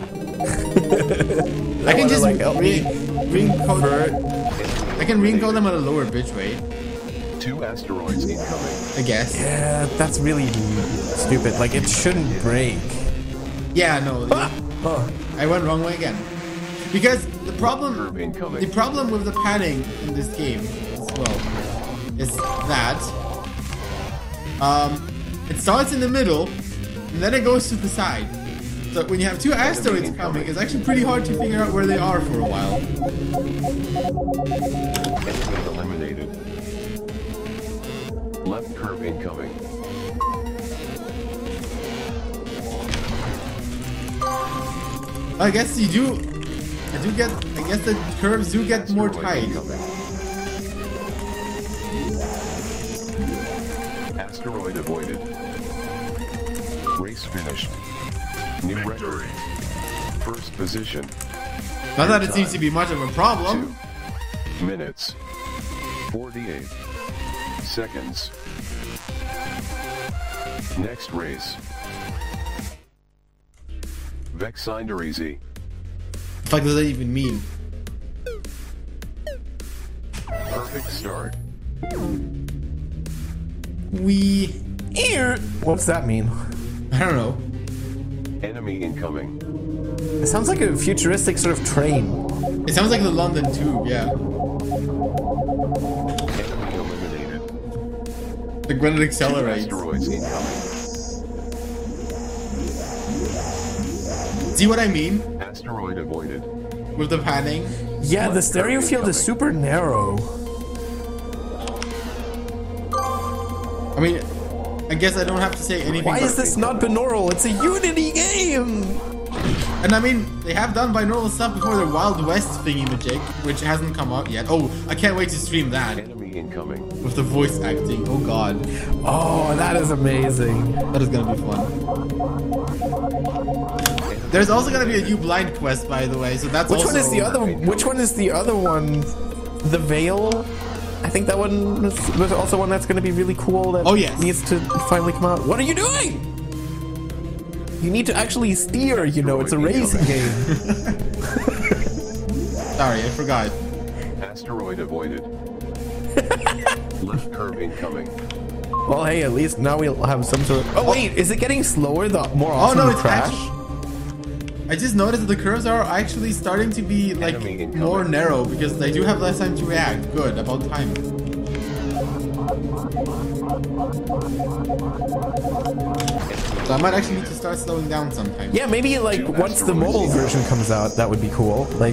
I can wanna, just like, help re- me re-encode. Enemy I can re-encode them eliminated. at a lower bitrate, Two asteroids incoming. I guess. Yeah, that's really stupid. Like, it shouldn't break. Yeah, no, Oh. I went wrong way again. Because the problem, Curve incoming. the problem with the padding in this game as well is that um, it starts in the middle and then it goes to the side. So when you have two asteroids coming, it's actually pretty hard to figure out where they are for a while. Enemy eliminated. Left curve incoming. I guess you do. I do get. I guess the curves do get more Asteroid tight. incoming. Asteroid avoided. Race finished. New record. First position. Not that it seems to be much of a problem. Two minutes. forty-eight seconds. Next race. Vexindereasy. The fuck does that even mean? Perfect start. We. Ear. What's that mean? I don't know. Enemy incoming. It sounds like a futuristic sort of train. It sounds like the London Tube, yeah. Enemy eliminated. Like when it Two accelerates. asteroids incoming. See what I mean Asteroid avoided. with the panning? Yeah, the stereo field is super narrow. I mean, I guess I don't have to say anything. Why but- is this not binaural? It's a Unity game! And I mean, they have done binaural stuff before, the Wild West thingy-majig, which hasn't come out yet. Oh, I can't wait to stream that Enemy incoming. with the voice acting. Oh god, Oh, that is amazing. that is gonna be fun. There's also gonna be a new blind quest, by the way, so that's Which also... one is the other? Which one is the other one? The Veil. I think that one is, there's also one that's going to be really cool. That Oh, yes. needs to finally come out. What are you doing? You need to actually steer. You know, it's a racing game. Sorry, I forgot. Asteroid avoided. Left curve incoming. Well, hey, at least now we'll have some sort of. Oh wait, is it getting slower the more often Oh no, you it's crash? actually... I just noticed that the curves are actually starting to be like Enemy incoming. more narrow because they do have less time to react. Good, about time. So I might actually need to start slowing down sometime. Yeah, maybe like once the mobile version comes out, that would be cool. Like,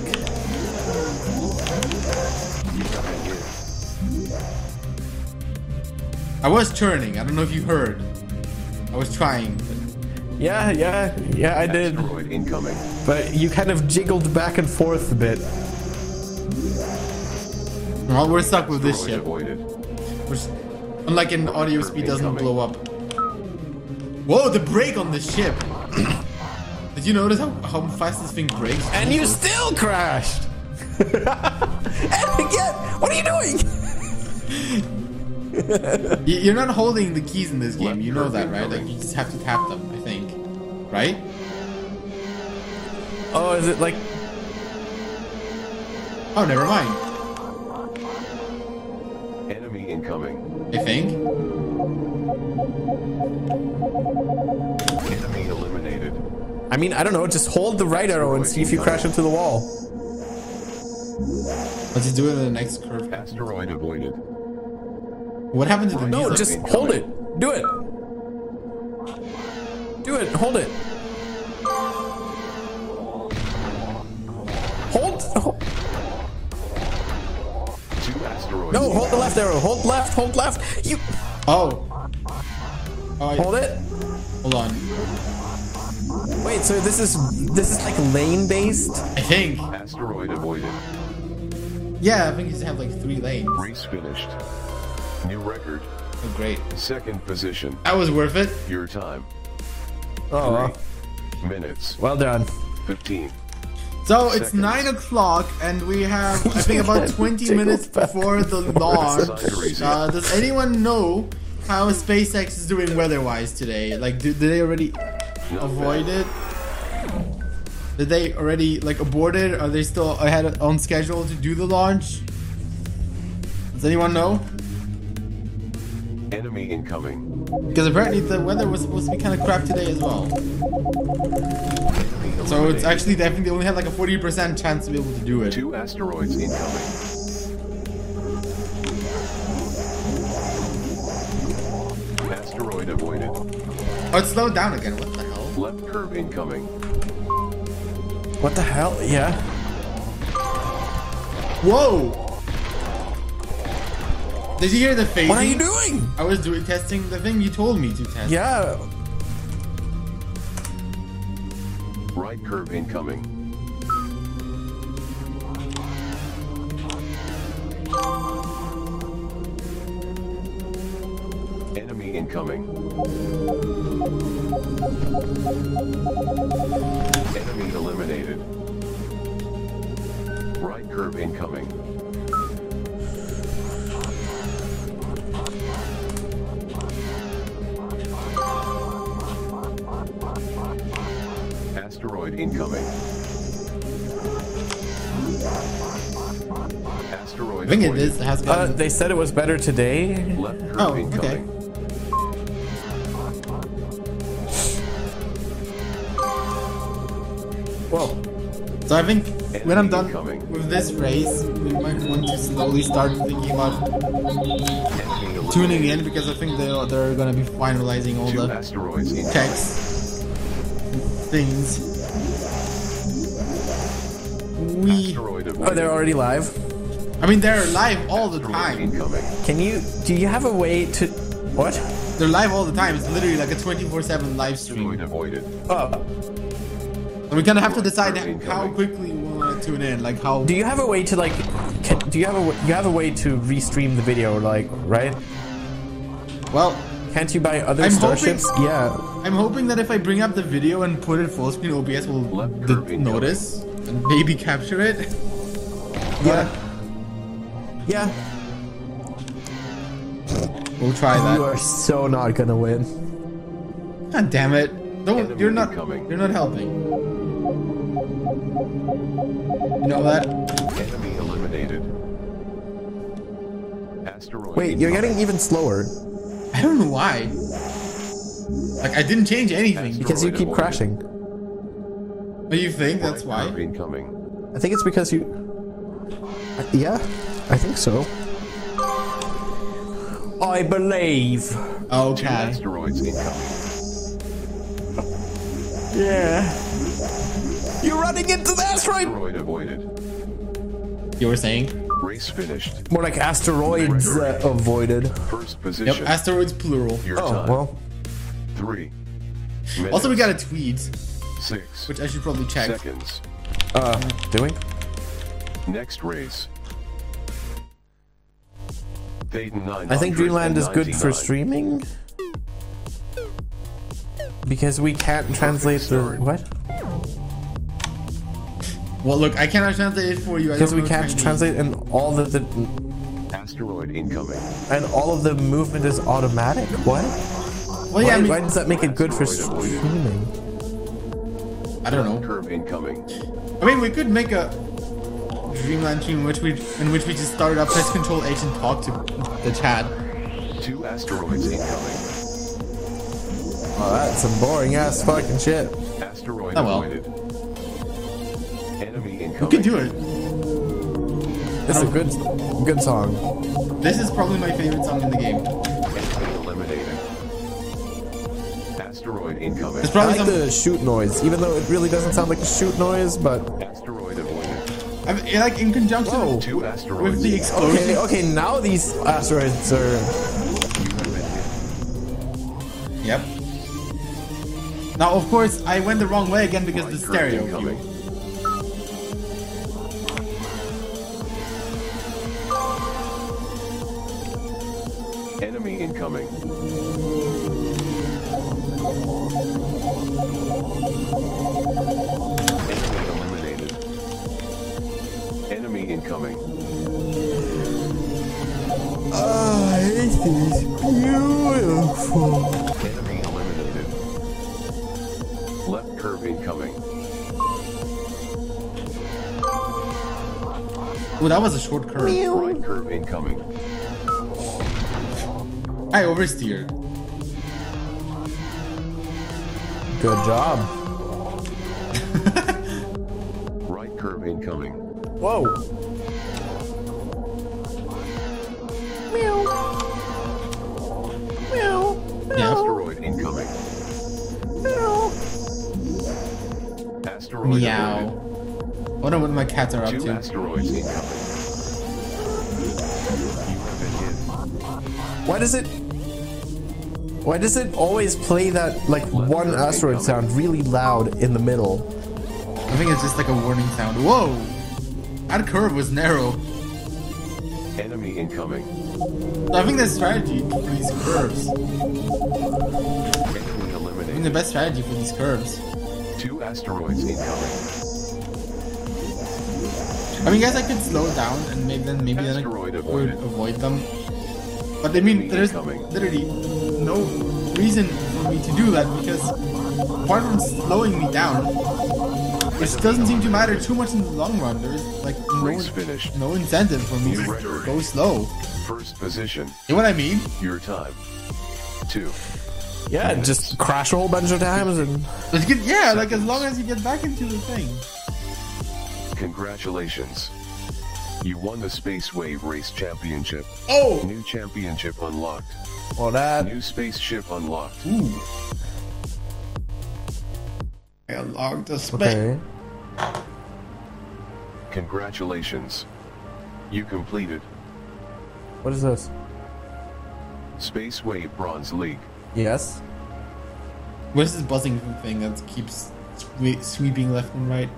I was churning. I don't know if you heard. I was trying. But... yeah, yeah, yeah, I did. Asteroid incoming. But you kind of jiggled back and forth a bit. Well, we're stuck with this Asteroid ship, avoided. which, unlike an audio speed, doesn't blow up. Whoa, the brake on the ship! Did you notice how, how fast this thing brakes? And you still crashed! And again, what are you doing? You- You're not holding the keys in this game, Left you know curve that, right? Like, incoming. you just have to tap them, I think. Right? Oh, is it like... Oh, never mind. Enemy incoming. I think. Enemy eliminated. I mean, I don't know, just hold the right arrow and see if you crash into the wall. Let's just do it in the next curve. Asteroid avoided. What happened to the No, music? just hold it. Do it. Do it, hold it. Hold... hold. Two asteroids. No, hold the left arrow. Hold left, hold left. You... Oh. Oh, I, Hold it. hold on. Wait, so this is this is like lane based? I think. Asteroid avoided. Yeah, I think you just have like three lanes. Race finished. New record. Oh, great. Second position. That was worth it. Your time. Oh, well. Minutes. Well done. fifteen. So it's Seconds. nine o'clock, and we have, I think, about twenty Jiggle minutes back. before the launch. Sideways. Uh, does anyone know how SpaceX is doing weather-wise today? Like, did, did they already Not avoid bad. it? Did they already like abort it? Are they still ahead on schedule to do the launch? Does anyone know? Enemy incoming. Because apparently the weather was supposed to be kind of crap today as well. Enemy So it's eliminated. actually, I think they only had like a forty percent chance to be able to do it. Two asteroids incoming. Asteroid avoided. Oh, it slowed down again. What the hell? Left curve incoming. What the hell? Yeah. Whoa! Did you hear the phasing? What are you doing? I was doing testing the thing you told me to test. Yeah. Right curve incoming. Enemy incoming. Enemy eliminated. Right curve incoming. Asteroid incoming. Asteroid I think it avoided. is. It has Uh, gotten. they said it was better today. Left curve Oh, incoming. okay. Whoa. So I think when I'm done Incoming. with this race, we might want to slowly start thinking about Enemy tuning eliminated. in because I think they're they're gonna be finalizing all Two the asteroids incoming. text things. we. Asteroid Oh, avoided. they're already live. I mean, they're live all the Asteroid time. incoming. Can you? Do you have a way to? What? They're live all the time. It's literally like a twenty-four seven live Asteroid stream. avoided. Oh. And we kind of have to decide how quickly we want to tune in. Like how. Do you have a way to like? Can, do you have a w- you have a way to restream the video? Like, right? Well, Can't you buy other I'm starships? hoping- Yeah. I'm hoping that if I bring up the video and put it full screen, O B S will Left d- curve incoming. notice and maybe capture it. Yeah. Yeah. We'll try You that. are so not gonna win. God damn it! Don't Enemy you're not incoming. you're not helping. You know that? Enemy eliminated. Asteroid Wait, you're incoming. getting even slower I don't know why. Like I didn't change anything. because you keep crashing. But you think that's Right curve why? incoming. I think it's because you. Uh, yeah, I think so. I believe. Two Okay. asteroids incoming. Yeah. You're running into the asteroid. Asteroid avoided. You were saying? Race finished. More like asteroids uh, avoided. First Yep. position. Asteroids plural. Your Oh time. well. Three. Also, we minutes, got a tweet, six which I should probably check. seconds. Uh, doing? Next race. Dayton nine. I think Dreamland is good for streaming because we can't translate the start. what? Well, look, I cannot translate it for you. I Because don't we know can't Chinese. translate and all the, the Asteroid incoming. and all of the movement is automatic. What? Well, yeah, why, I, mean, why does that make it good for streaming? I don't know. Curve incoming. I mean, we could make a Dreamland stream in which we in which we just started up, press Control H and talk to the chat. Two asteroids incoming. Oh, that's some boring ass fucking shit. Asteroid Oh, well. avoided. Enemy We incoming. could do it. It's a good, good song. This is probably my favorite song in the game. Enemy eliminated. Asteroid incoming. It's I probably like some. the shoot noise, even though it really doesn't sound like a shoot noise. But Asteroid avoided. I mean, like in conjunction Whoa. Two asteroids. with the explosion. okay, okay, now these asteroids are. Yep. Now, of course, I went the wrong way again because the Curve stereo incoming. view. Enemy incoming. Enemy eliminated. Enemy incoming. Oh, this is beautiful. Enemy eliminated. Left curve incoming. Oh, that was a short curve. Right curve incoming. I oversteered. Good job. Right curve incoming. Whoa. Meow. Meow. Yeah. Asteroid incoming. Meow. Asteroid Meow. avoided. I wonder what my cats are up Two to. asteroids incoming. You have been hit. Why does it? Why does it always play that like one asteroid sound really loud in the middle? I think it's just like a warning sound. Whoa! That curve was narrow. Enemy incoming. So I think the strategy for these curves. Enemy I think the eliminated. best strategy for these curves. Two asteroids incoming. I mean, guys, I could slow it down and maybe then maybe then I Asteroid would avoided. avoid them. But I mean, Enemy there's incoming. literally no reason for me to do that because apart from slowing me down, it doesn't seem to matter too much in the long run. There's like no, Race finished. no incentive for me New to record. go slow. First position. You know what I mean? Your time. Two. Yeah, just crash a whole bunch of times and. Like, you get- yeah, like as long as you get back into the thing. Congratulations. You won the Space Wave Race Championship. Oh! New championship unlocked. Well, that. New spaceship unlocked. Ooh. I unlocked a space. Okay. Congratulations. You completed What is this? Space Wave Bronze League. Yes. What is this buzzing thing that keeps swe- sweeping left and right?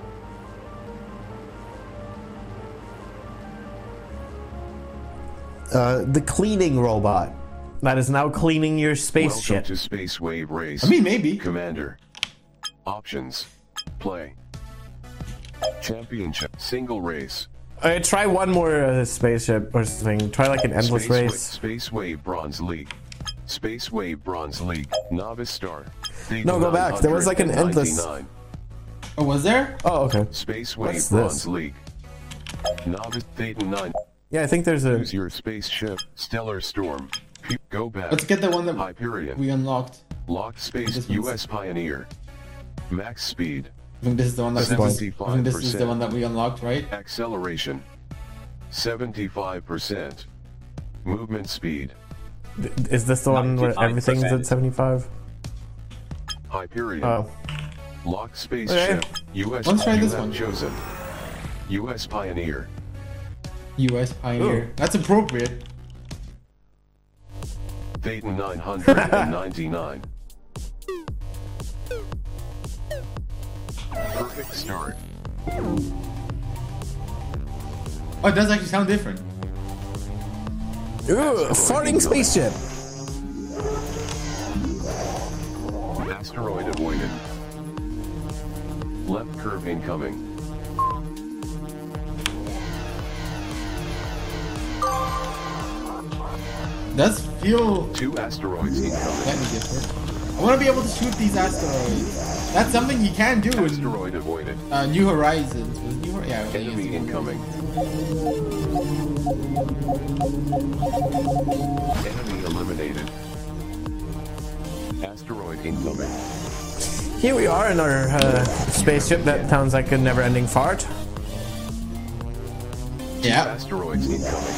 Uh, the cleaning robot that is now cleaning your Welcome spaceship. to Space Wave Race. I mean, maybe. Commander. Options. Play. Championship. Single race. Uh, try one more uh, spaceship or something. Try like an endless Space Wa- race. Space Wave Bronze League. Space Wave Bronze League. Novice Star. No, go back. There was like an endless- Oh, was there? Oh, okay. Space Wave What's Bronze this? League. Novice Theta nine. Yeah, I think there's a. Use your spaceship. Stellar Storm. P- Go back. Let's get the one that Hyperion. we unlocked. Locked Space This U one's- S Pioneer. Max speed. I think this is the one that This one. I think this is the one that we unlocked, right? Acceleration. seventy-five percent. Movement speed. Is this the one where ninety-five everything's percent. at seventy-five? Hyperion. Oh. Locked spaceship. U S Let's try you this have one. chosen. U S Pioneer. U S Pioneer. Ooh. That's appropriate. Theta nine hundred ninety-nine. Perfect start. Oh, it does actually sound different. Ooh, farting spaceship. Asteroid avoided. Left curve incoming. Does feel Two asteroids incoming. slightly different. I want to be able to shoot these asteroids. That's something you can do in Asteroid avoided. uh, New Horizons. Was it New Hor- yeah, I think it's Enemy New incoming. Enemy eliminated. Asteroid incoming. Here we are in our uh, spaceship that sounds like a never-ending fart. Yeah. Asteroids incoming.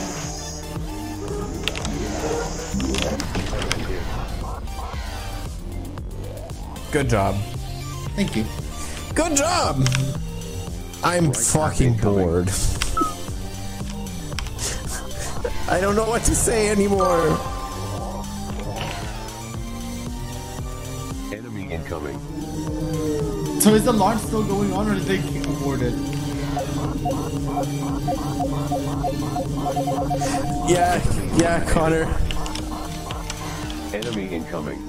Good job. Thank you. Good job. I'm fucking bored. I don't know what to say anymore. Enemy incoming. So is the launch still going on, or did they abort it? Yeah, yeah, Connor. Enemy incoming.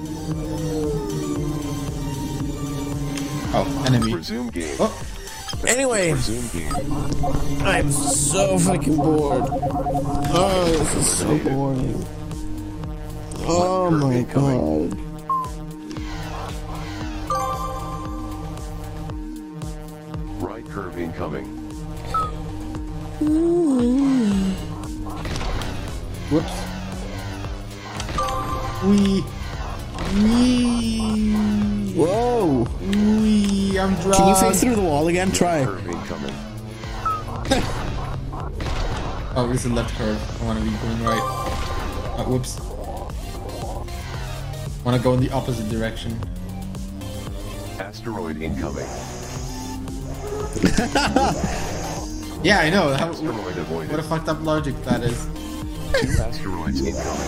Oh, enemy. Resume game. Oh, Anyway, Resume game. I'm so fucking bored. Oh, this is so boring. Oh my god. Right curve incoming. whoops. We. We. Whoa. We. I'm drunk. Can you face through the wall again? Try. Curve incoming. Oh, this is left curve. I want to be going right. Uh, whoops. Want to go in the opposite direction. Asteroid incoming. Yeah, I know. How, Asteroid avoided. what a fucked up logic that is. Two asteroids incoming.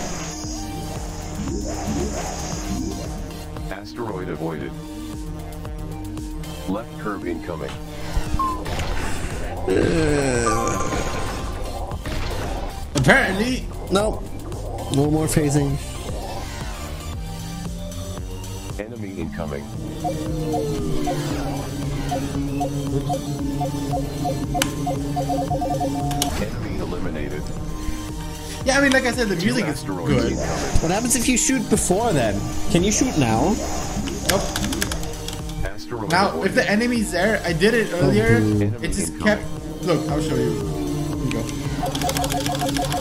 Asteroid avoided. Left curve incoming. Apparently. No. No more phasing. Enemy incoming. Enemy eliminated. Yeah, I mean, like I said, the Two music is asteroids good. incoming. What happens if you shoot before then? Can you shoot now? Nope. Asteroid Now, avoided. if the enemy's there, I did it earlier. Enemy It just incoming. kept. Look, I'll show you. Here we go.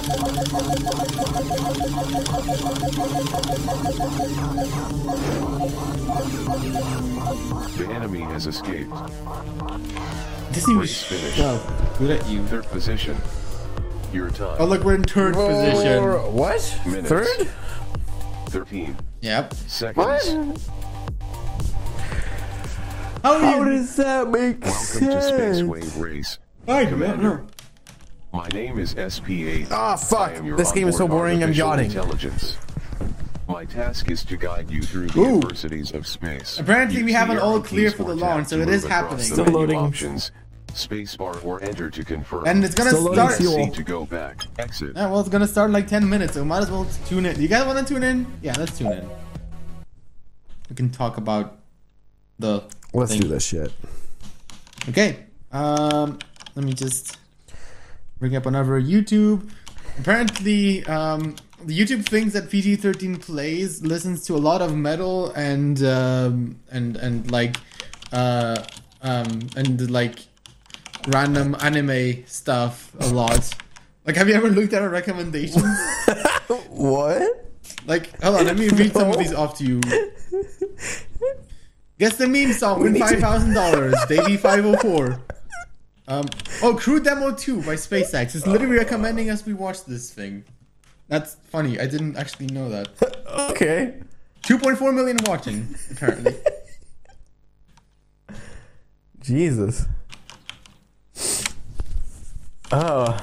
The enemy has escaped. This thing was Race finish. oh, good at you. Third position. Your time. Oh, look, we're in third position. What? Minutes. Third? thirteen Yep. seconds. How, How are you? does that make Welcome to Space sense? Wave Race. Hi, Commander. My name is S P eight. Ah, fuck. I am your This game is so onboard boring, I'm artificial yawning. Intelligence. My task is to guide you through the Ooh. adversities of space. Apparently we Use have the an all arrow clear keys for the or launch, tab so to it is move across happening. the Still menu loading. Options, spacebar or enter to confirm. And it's gonna Still loading start. fuel. C to go back. Exit. Yeah, well, it's gonna start in like ten minutes, so might as well tune in. You guys want to tune in? Yeah, let's tune in. We can talk about the. Let's thing. do this shit. Okay. Um, let me just bring up another YouTube. Apparently, um, the YouTube thinks that P G thirteen Plays listens to a lot of metal and um, and and like uh, um, and like random anime stuff a lot. Like, have you ever looked at our recommendations? What? Like, hold on, let me read some of No. these off to you. Guess the meme song, We win need to- five thousand dollars, Davey five oh four. Um, oh, Crew Demo two by SpaceX. It's literally recommending us we watch this thing. That's funny. I didn't actually know that. Okay. two point four million watching, apparently. Jesus. Oh.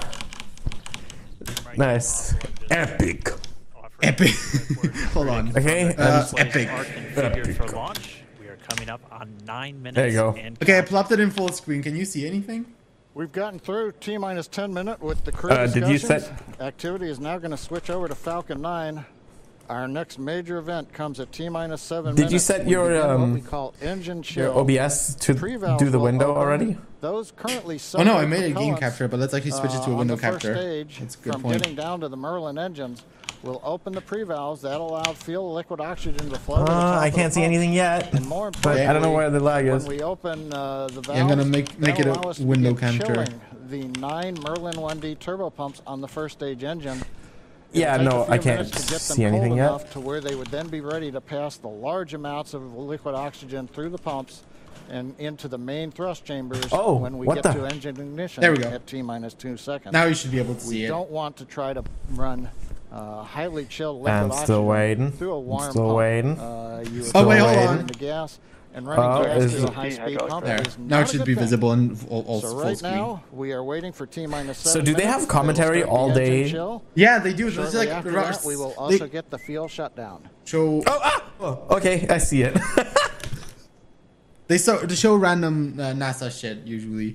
Nice. Epic. Epic. Hold on. Okay. Uh, um, epic. Are configured for Epic. launch. We are coming up on nine minutes. There you go. and Okay, I counting. plopped it in full screen. Can you see anything? We've gotten through T minus ten minute with the crew Uh, did you discussions. set- Activity is now going to switch over to Falcon nine. Our next major event comes at T minus seven Did minutes. you set We your, begin what um, we call engine chill. Your O B S to Pre-valves do the will window open. already? Those currently Oh no, I separate made a game propellants, capture, but let's actually switch it to a uh, window on the first capture. stage, That's a good from point. getting down to the Merlin engines, will open the pre-valves that allow fuel liquid oxygen to flow to the Uh, top I of the can't see pump. anything yet. And more But I don't know importantly, where the lag is. When we open uh, the valves, Yeah, I'm gonna make- make that'll it a allow us to window begin capture. chilling the nine Merlin one D turbo pumps on the first stage engine. Yeah, It'll take no, a few I can't minutes to get them see anything cold yet. enough to where they would then be ready to pass the large amounts of liquid oxygen through the pumps and into the main thrust chambers Oh, when we what get the- to engine ignition There we go. at T minus two seconds. Now you should be able to see we it. don't want to try to run uh, highly chilled liquid I'm oxygen still waiting. through a warm I'm still pump. waiting. Uh, you would Oh, wait, hold burn on. the gas and running Oh, gas is through a it- high-speed pump There. is Now not it a should good be thing. visible in all, all So full right screen. now we are waiting for T minus seven. So do they have minutes. commentary They will start all the engine day? chill. Yeah, they do. It's Shortly like after rush- that, we will they also get the fuel shut down. show. Oh, ah! Oh, okay, I see it. They so to show random uh, NASA shit usually.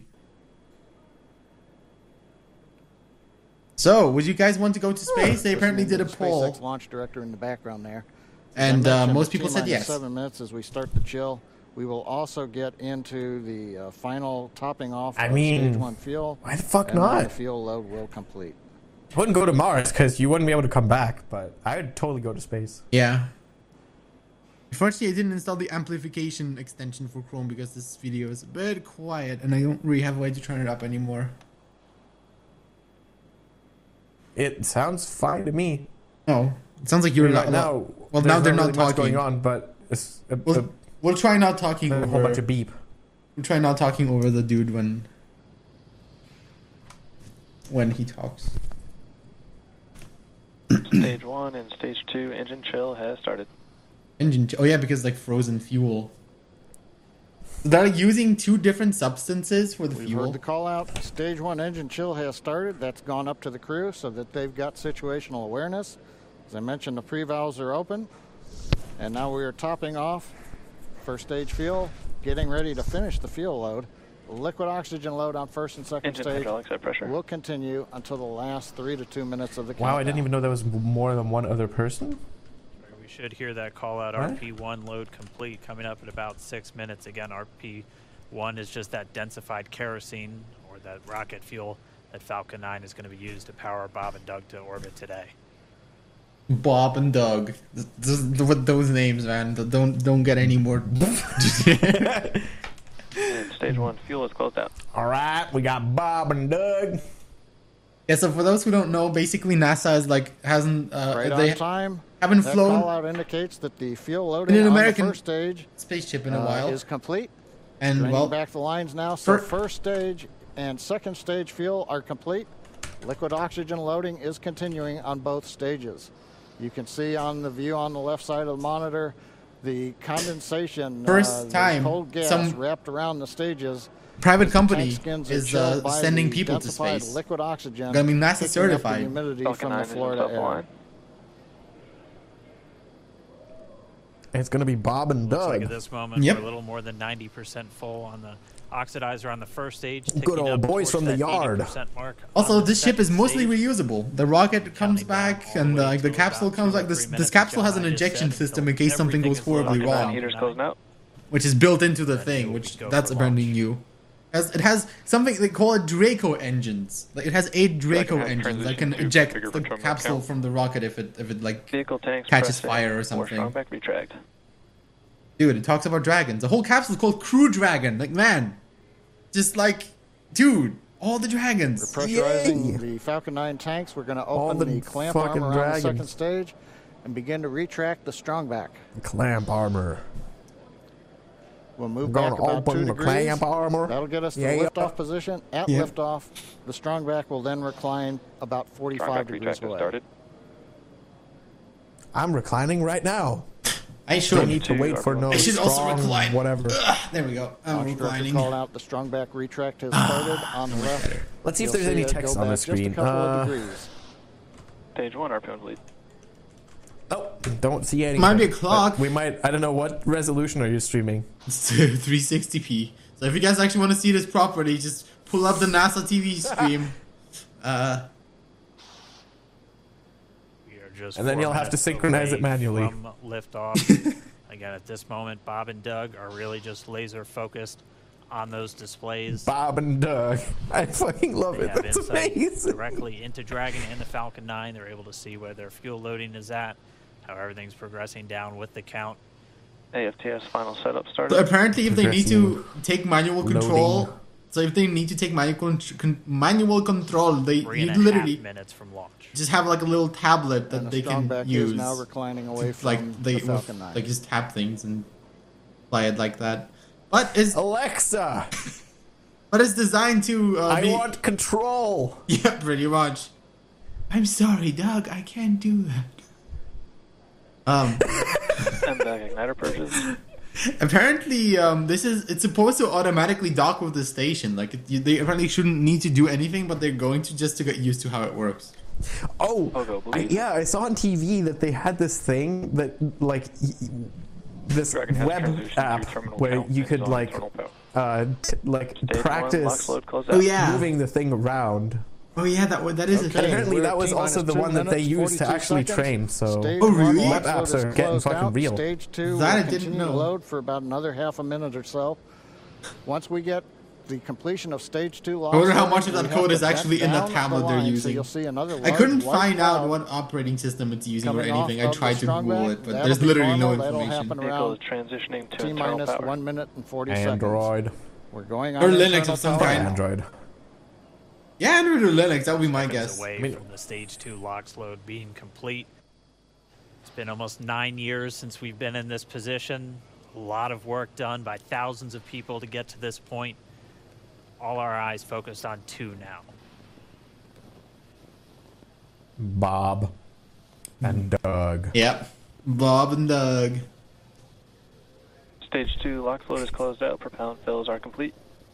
So, would you guys want to go to space? They apparently did a The SpaceX poll, launch director in the background there. As I and uh, mentioned, most at people said T-minus yes. Seven minutes as we start the chill. We will also get into the uh, final topping off I of mean, stage one fuel. why the fuck and then not? The fuel load will complete. Wouldn't go to Mars because you wouldn't be able to come back, but I would totally go to space. Yeah. Unfortunately, I didn't install the amplification extension for Chrome because this video is a bit quiet, and I don't really have a way to turn it up anymore. It sounds fine to me. Oh, it sounds like you're right lo- now. Well, there's now they're really not much talking. going on, but it's a, We'll, a, we'll try not talking a over. whole bunch of beep. We'll try not talking over the dude when when he talks. Stage one and stage two engine chill has started. Engine. Oh yeah, because like frozen fuel. They're using two different substances for the We've fuel. heard the call out. Stage one engine chill has started. That's gone up to the crew so that they've got situational awareness. As I mentioned, the pre-valves are open. And now we are topping off first stage fuel, getting ready to finish the fuel load. Liquid oxygen load on first and second Engine stage hydraulics at pressure. will continue until the last three to two minutes of the Wow, I didn't countdown. even know there was more than one other person. We should hear that call out. What? R P one load complete coming up in about six minutes. Again, R P one is just that densified kerosene or that rocket fuel that Falcon nine is going to be used to power Bob and Doug to orbit today. Bob and Doug. Th- th- With those names, man. Th- Don't don't get any more. And stage one fuel is closed out. All right, we got Bob and Doug. Yeah. So for those who don't know, basically NASA is like hasn't uh, Right they on time. haven't That flown call out indicates that the fuel loading in an on American the first stage spaceship in a uh, while, is complete. and Bringing well, back the lines now. So fir- first stage and second stage fuel are complete. Liquid oxygen loading is continuing on both stages. You can see on the view on the left side of the monitor the condensation, First uh, the time cold gas some- wrapped around the stages private company Tank skins are is chilled uh, by sending the people to densified space. liquid oxygen. Gonna be NASA picking up the certified. humidity Falcon from nine the engines Florida up air. line. It's gonna be Bob and Looks Doug. like at this moment Yep. we're a little more than ninety percent full on the oxidizer on the first stage. Good ticking old up boys towards from the that yard. eighty percent mark Also, on the this ship is second mostly stage. reusable. The rocket comes Counting down back, all the and way uh, like the to capsule about comes two or like this. three This minutes, capsule has John. an I just ejection said system until in case something everything goes is horribly loaded wrong, down. Heaters closing out. which is built into the Then thing. we Which go that's for apparently launch. new. As it has something they call it Draco engines. Like it has eight Draco has engines that transition can to eject bigger the terminal capsule count. from the rocket if it if it like Vehicle tanks catches pressing. fire or More something. strong back retract. Dude, it talks about dragons. The whole capsule is called Crew Dragon. Like man, just like dude, all the dragons. Pressurizing Yay! the Falcon nine tanks. We're going to All open the the clamp fucking armor on the second dragons. stage and begin to retract the strongback. Clamp armor. We'll move We're back gonna about open two the degrees. clamp armor. That'll get us to Yeah. the liftoff position. At Yeah. liftoff, the strongback will then recline about Strong forty-five back degrees retract has away. started. I'm reclining right now. I Don't should. need to wait for no I should also strong recline. whatever. There we go. I'm Launch director reclining. called out the strongback retract has started on the left. Let's see if You'll there's any it go text on the back just a screen. couple of Uh, degrees. Stage one, R P M lead. oh, don't see any. Might be a clock. We might. I don't know what resolution are you streaming. It's three sixty p. So if you guys actually want to see this properly, just pull up the NASA T V stream. uh, We are just And then four you'll have to minutes synchronize it away manually. From liftoff. Again, at this moment, Bob and Doug are really just laser focused on those displays. Bob and Doug. I fucking love They it. have That's insight amazing. directly into Dragon and the Falcon nine. They're able to see where their fuel loading is at, how everything's progressing down with the count. A F T S final setup but started. apparently, if they need to take manual control, Loading. so if they need to take manual con- con- manual control, they Three you and a half literally minutes from launch. just have like a little tablet that And the they can strongback use. is now reclining away from like they the Falcon nine. like just tap things and fly it like that. But it's Alexa, but it's designed to uh, I be want control. yeah, pretty much. I'm sorry, Doug. I can't do that. Um. And back igniter purchase. Apparently, um, this is it's supposed to automatically dock with the station. Like it, you, they apparently shouldn't need to do anything, but they're going to just to get used to how it works. Oh, Logo, I, believe. yeah, I saw on T V that they had this thing that like y- y- this Dragon has web transitioned to app terminal where count you and could zone like internal power. uh t- like Stage one, practice locks load, close Oh out. yeah. moving the thing around. Oh yeah, that wa- that is a Okay. thing. Apparently We're that at was T also minus the two one that they minutes, used to forty-two actually seconds. train. So Stage Oh, one really? launch Web load apps is are getting closed fucking out. real. Stage two That I will didn't continue to know. load for about another half a minute or so. Once we get the completion of stage two launch, I wonder how loading, much of we that have code to is back actually in that down the tablet they're line, so using. you'll see another I large couldn't white find out cloud what operating system it's using or coming anything. off I of tried the to Google strongback. it, but That'll there's be literally no normal. That'll information. happen Vehicle around is transitioning to T internal minus power. one minute and forty seconds. Android We're going on Or Linux internal of some power. kind. Android. Yeah, Android or Linux, that would be my Seconds guess. away I mean- from the stage two locks load being complete. It's been almost nine years since we've been in this position. A lot of work done by thousands of people to get to this point. All our eyes focused on two now. Bob and Doug. Yep. Bob and Doug. Stage two lock load is closed out. Propellant fills are complete.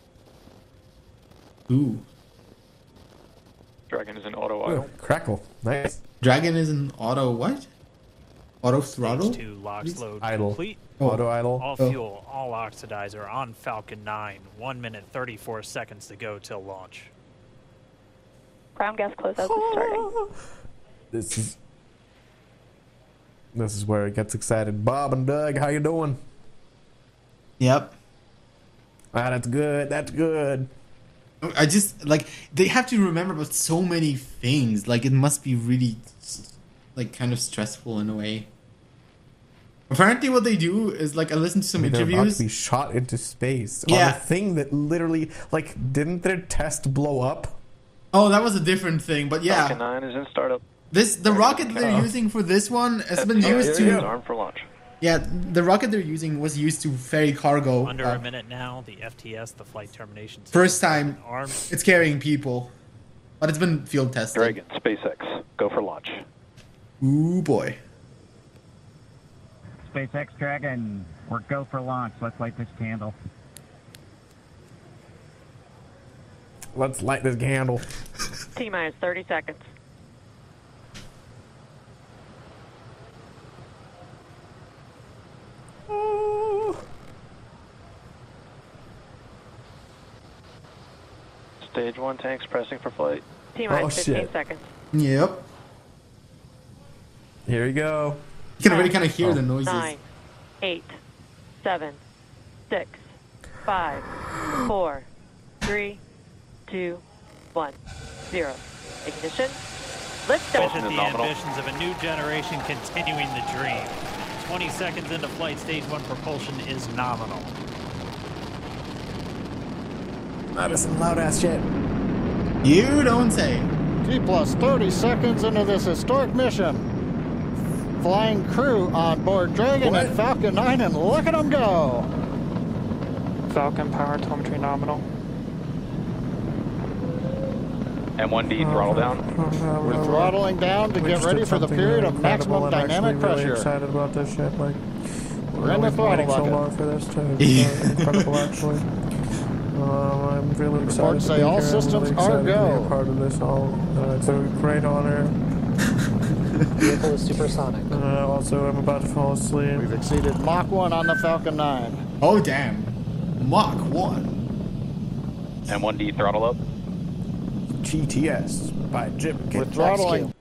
Ooh. Dragon is in auto Oh, idle. crackle. Nice. Dragon is an auto what? Auto throttle? Stage two locks load Idle. complete. Oh. Auto idle. All Oh. fuel, all oxidizer on Falcon nine. One minute, thirty-four seconds to go till launch. Ground gas closeout is starting. This is this is where it gets excited. Bob and Doug, how you doing? Yep. Ah, that's good. That's good. I just like they have to remember about so many things. Like it must be really like kind of stressful in a way. Apparently, what they do is like I listened to some I mean, they're about interviews. to be shot into space Yeah. on a thing that literally, like, didn't their test blow up? Oh, that was a different thing, but yeah, Falcon nine is in startup. this the rocket they're Oh. using for this one has been F T S used is to. armed for launch. Yeah, the rocket they're using was used to ferry cargo. Under uh, a minute now, the F T S, the flight termination system, First time armed. it's carrying people, but it's been field tested. Dragon, SpaceX, go for launch. Ooh boy. SpaceX Dragon, we're go for launch. Let's light this candle. let's light this candle. T minus thirty seconds. Stage one tanks pressing for flight. T minus Oh, fifteen shit. seconds. Yep. Here we go. You can already kind of hear Oh. the noises. Nine, eight, seven, six, five, four, three, two, one, zero. Ignition. Lift off. Vision the ambitions of a new generation continuing the dream. twenty seconds into flight, stage one propulsion is nominal. That is some loud ass shit. You don't say. T plus thirty seconds into this historic mission. Flying crew on board Dragon What? and Falcon nine, and look at them go. Falcon power telemetry nominal. M one D throttle down. We're throttling down to We get just ready did for the something period really of maximum incredible. I'm dynamic actually really pressure. excited about this shit. Like, We're in the I've been throttle waiting so bucket. long for this to be incredible, actually. Um, I'm really excited. Reports to say be all here. I'm systems really are excited to go. be a part of this. All uh, it's a great honor. Vehicle is supersonic. Uh, also, I'm about to fall asleep. We've exceeded Mach one on the Falcon nine. Oh, damn. Mach one. M one D throttle up. G T S by Jim. We're throttling.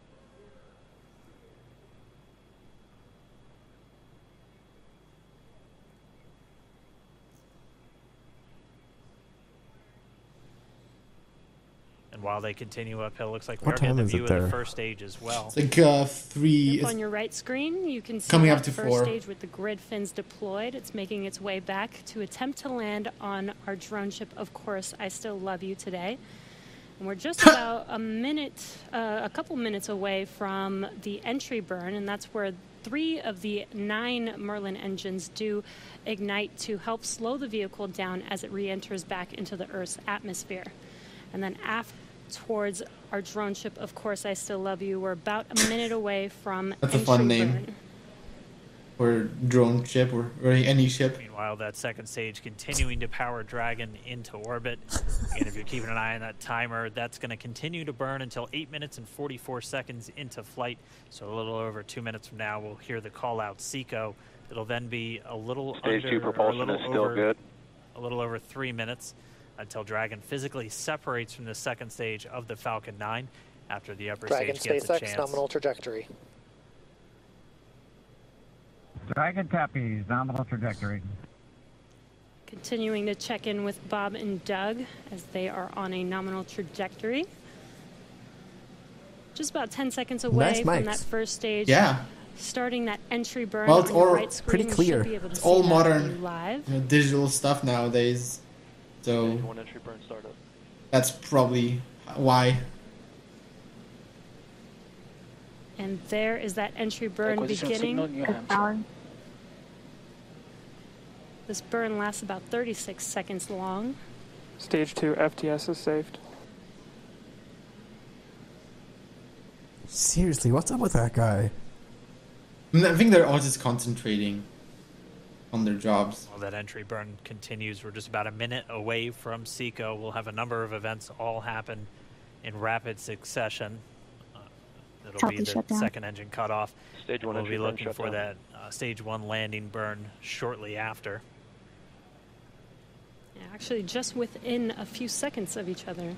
And while they continue uphill, looks like What we're getting time a is view it of the there? first stage as well. It's like uh, three. On your right screen, you can see Coming that up to first four. stage with the grid fins deployed. It's making its way back to attempt to land on our drone ship. Of course, I Still Love You today. And we're just about a minute, uh, a couple minutes away from the entry burn, and that's where three of the nine Merlin engines do ignite to help slow the vehicle down as it re-enters back into the Earth's atmosphere. And then after towards our drone ship, Of Course I Still Love You, we're about a minute away from That's a entry fun name. burn. Or drone ship, or, or any ship. Meanwhile, that second stage continuing to power Dragon into orbit. And if you're keeping an eye on that timer, that's going to continue to burn until eight minutes and forty-four seconds into flight. So a little over two minutes from now, we'll hear the call out Seco. It'll then be a little Stage under, two or a propulsion little is still over, good. A little over three minutes until Dragon physically separates from the second stage of the Falcon nine after the upper Dragon stage gets a SpaceX chance. nominal trajectory. Dragon copies, nominal trajectory. Continuing to check in with Bob and Doug as they are on a nominal trajectory. Just about ten seconds away Nice from mics. that first stage. Yeah. Starting that entry burn Well, it's on your all right screen. pretty We clear. should be able to It's see all that modern. live. You know, digital stuff nowadays. So One entry burn startup. that's probably why. And there is that entry burn Acquisition beginning. signal, New Hampshire. This burn lasts about thirty-six seconds long. Stage two F T S is saved. Seriously, what's up with that guy? I think they're all just concentrating on their jobs. While that entry burn continues, we're just about a minute away from Seco. We'll have a number of events all happen in rapid succession. Uh, it'll Copy, be the shut down. second engine cutoff. Stage one We'll entry be burn looking shut for down. that uh, stage one landing burn shortly after. Yeah, actually, just within a few seconds of each other.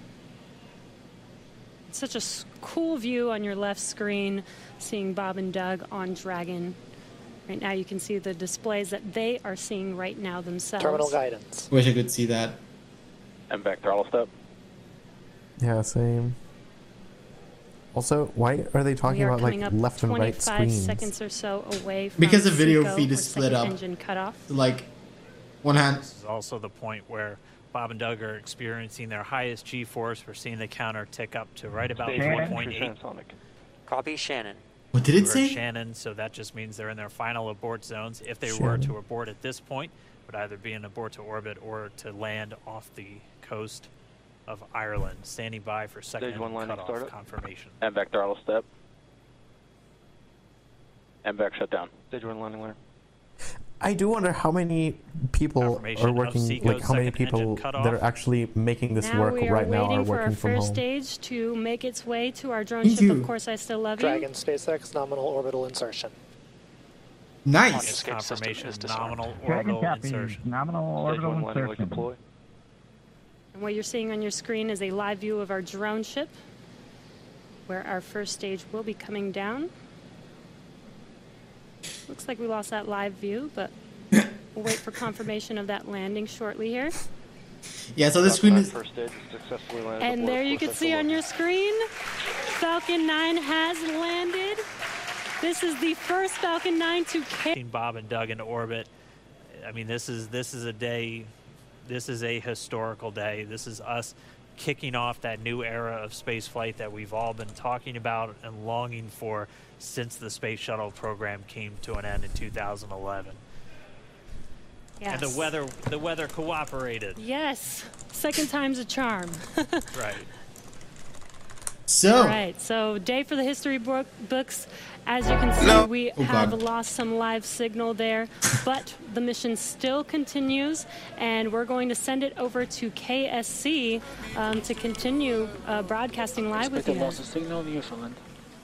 It's such a s- cool view on your left screen, seeing Bob and Doug on Dragon. Right now, you can see the displays that they are seeing right now themselves. Terminal guidance. Wish I could see that. M back throttle step. Yeah, same. Also, why are they talking we are about like coming up left and right twenty-five screens? seconds or so away from Because the video Seco, feed is or split second up. Engine cutoff. Like, one hand. This is also the point where Bob and Doug are experiencing their highest G-force. We're seeing the counter tick up to right about Stage Shannon. one four point entry eight. transonic. Copy Shannon. What did it We're say? Shannon, so that just means they're in their final abort zones. If they were Shannon. to abort at this point, would either be an abort to orbit or to land off the coast of Ireland. Standing by for second Stage one engine landing cutoff startup. confirmation. M back throttle step. M back shut down. Stage one landing learn. I do wonder how many people Confirmation are of working, Seago's like how many second engine people cutoff. that are actually making this Now work we are right now waiting are for our working from first home. stage to make its way to our drone Me ship. too. Of course, I still love you. Dragon SpaceX nominal orbital insertion. Nice. Escape system Confirmation is disarmed. nominal Dragon orbital copies. insertion. Nominal Stage orbital one landing leg insertion. deploy. And what you're seeing on your screen is a live view of our drone ship, where our first stage will be coming down. Looks like we lost that live view, but we'll wait for confirmation of that landing shortly here. Yeah, so the screen is... First stage is successfully landed. And aboard there you course can see on your screen, Falcon nine has landed. This is the first Falcon nine to carry. Seeing Bob and Doug into orbit. I mean, this is this is a day. This is a historical day. This is us kicking off that new era of space flight that we've all been talking about and longing for since the space shuttle program came to an end in two thousand eleven. Yes. And the weather, the weather cooperated. Yes, second time's a charm. Right. So... All right, so day for the history book books. As you can see, No. we Oh, have God. lost some live signal there, but the mission still continues, and we're going to send it over to K S C um, to continue uh, broadcasting live with you. Expected loss of signal in Newfoundland.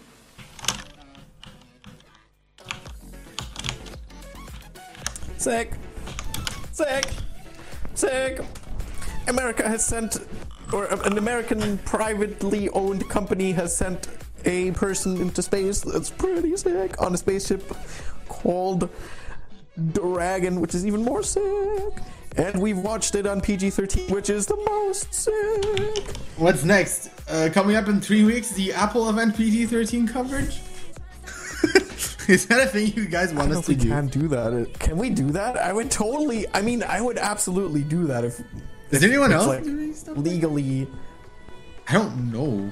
Sick. Sick. Sick. America has sent, or an American privately owned company has sent a person into space that's pretty sick on a spaceship called Dragon, which is even more sick. And we've watched it on P G thirteen, which is the most sick. What's next? Uh, coming up in three weeks, the Apple event P G thirteen coverage? Is that a thing you guys want I don't us know to if we do? can do that. Can we do that? I would totally. I mean, I would absolutely do that if. Is anyone it's else like doing stuff? legally? I don't know.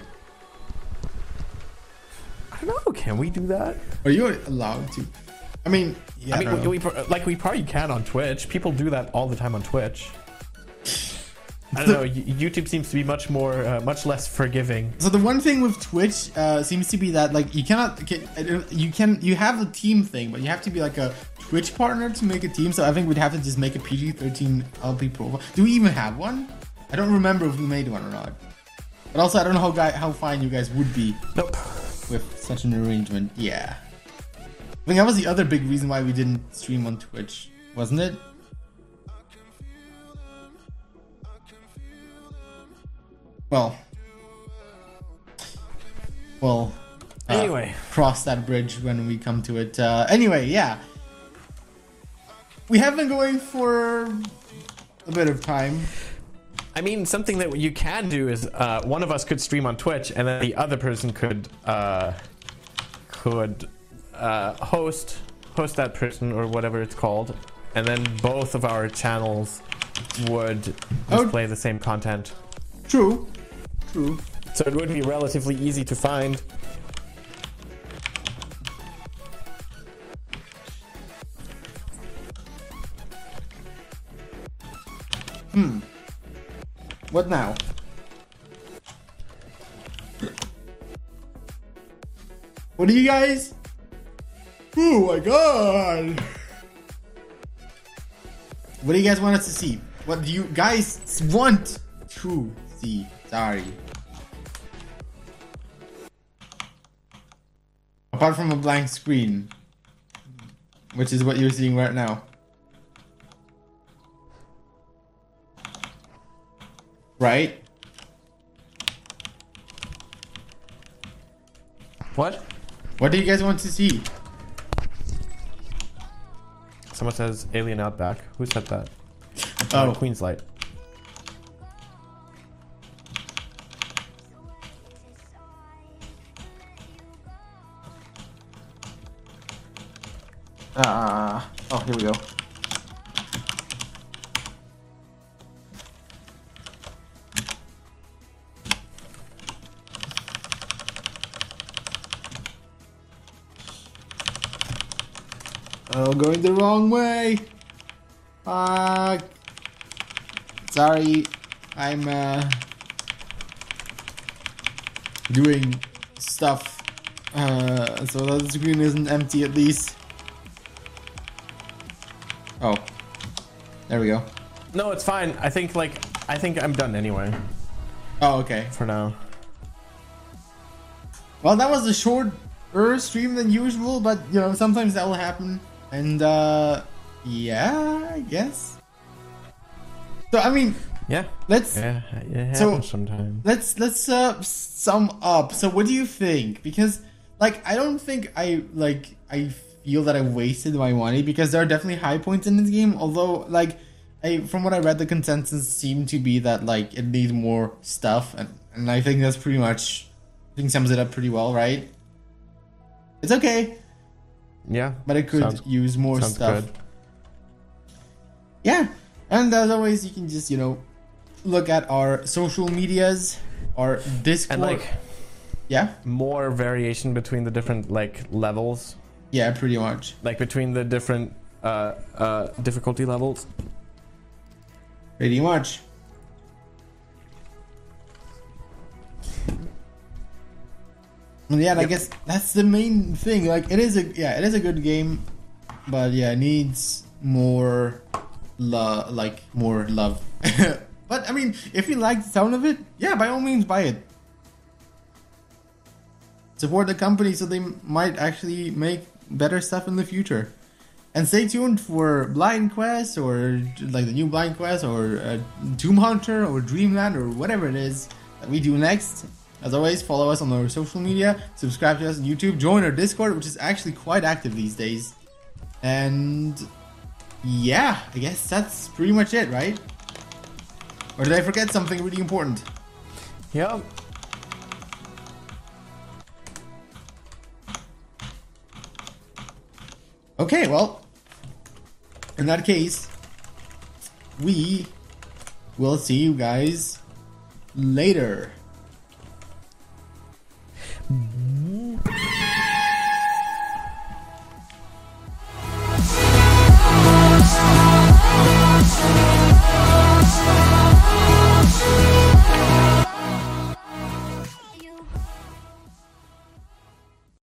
I don't know. Can we do that? Are you allowed to? I mean, yeah, I mean, don't know. we, we, like we probably can on Twitch. People do that all the time on Twitch. I don't know. y- YouTube seems to be much more, uh, much less forgiving. So the one thing with Twitch uh, seems to be that like you cannot, can, you can, you have a team thing, but you have to be like a Twitch partner to make a team. So I think we'd have to just make a P G thirteen L P profile. Do we even have one? I don't remember if we made one or not. But also, I don't know how guy, how fine you guys would be. Nope. With such an arrangement, yeah. I think that was the other big reason why we didn't stream on Twitch, wasn't it? Well, well. Uh, Anyway. cross that bridge when we come to it. Uh, anyway, yeah. We have been going for a bit of time. I mean, something that you can do is uh, one of us could stream on Twitch, and then the other person could uh, could uh, host host that person or whatever it's called, and then both of our channels would display Oh. the same content. True. True. So it would be relatively easy to find. Hmm. What now? What do you guys? Oh my god! What do you guys want us to see? What do you guys want to see? Sorry. Apart from a blank screen, which is what you're seeing right now. Right? What? What do you guys want to see? Someone says Alien Outback. Who said that? Oh. Uh, Queen's Light. Ah. Uh, oh, here we go. Oh, going the wrong way. Fuck. Sorry. I'm, uh... doing stuff. Uh, so that the screen isn't empty at least. Oh, there we go. No, it's fine. I think like I think I'm done anyway. Oh, okay. For now. Well, that was a shorter stream than usual, but you know sometimes that will happen. And uh, yeah, I guess. So I mean, yeah. Let's. Yeah, it happens so sometimes. let's let's uh, sum up. So what do you think? Because like I don't think I like I feel that I wasted my money because there are definitely high points in this game. Although like. I, from what I read, the consensus seemed to be that like it needs more stuff, and, and I think that's pretty much, I think sums it up pretty well, right? It's okay. Yeah, but it could sounds, use more stuff. Good. Yeah, and as always, you can just you know look at our social medias, our Discord, and like yeah, more variation between the different like levels. Yeah, pretty much. Like between the different uh, uh, difficulty levels. Pretty much. And yeah, and yep. I guess that's the main thing. Like, it is a yeah, it is a good game, but yeah, it needs more love, like more love. But I mean, if you like the sound of it, yeah, by all means, buy it. Support the company so they might actually make better stuff in the future. And stay tuned for Blind Quest, or like the new Blind Quest, or uh, Tomb Hunter, or Dreamland, or whatever it is that we do next. As always, follow us on our social media, subscribe to us on YouTube, join our Discord, which is actually quite active these days. And yeah, I guess that's pretty much it, right? Or did I forget something really important? Yeah. Okay, well, in that case, we will see you guys later.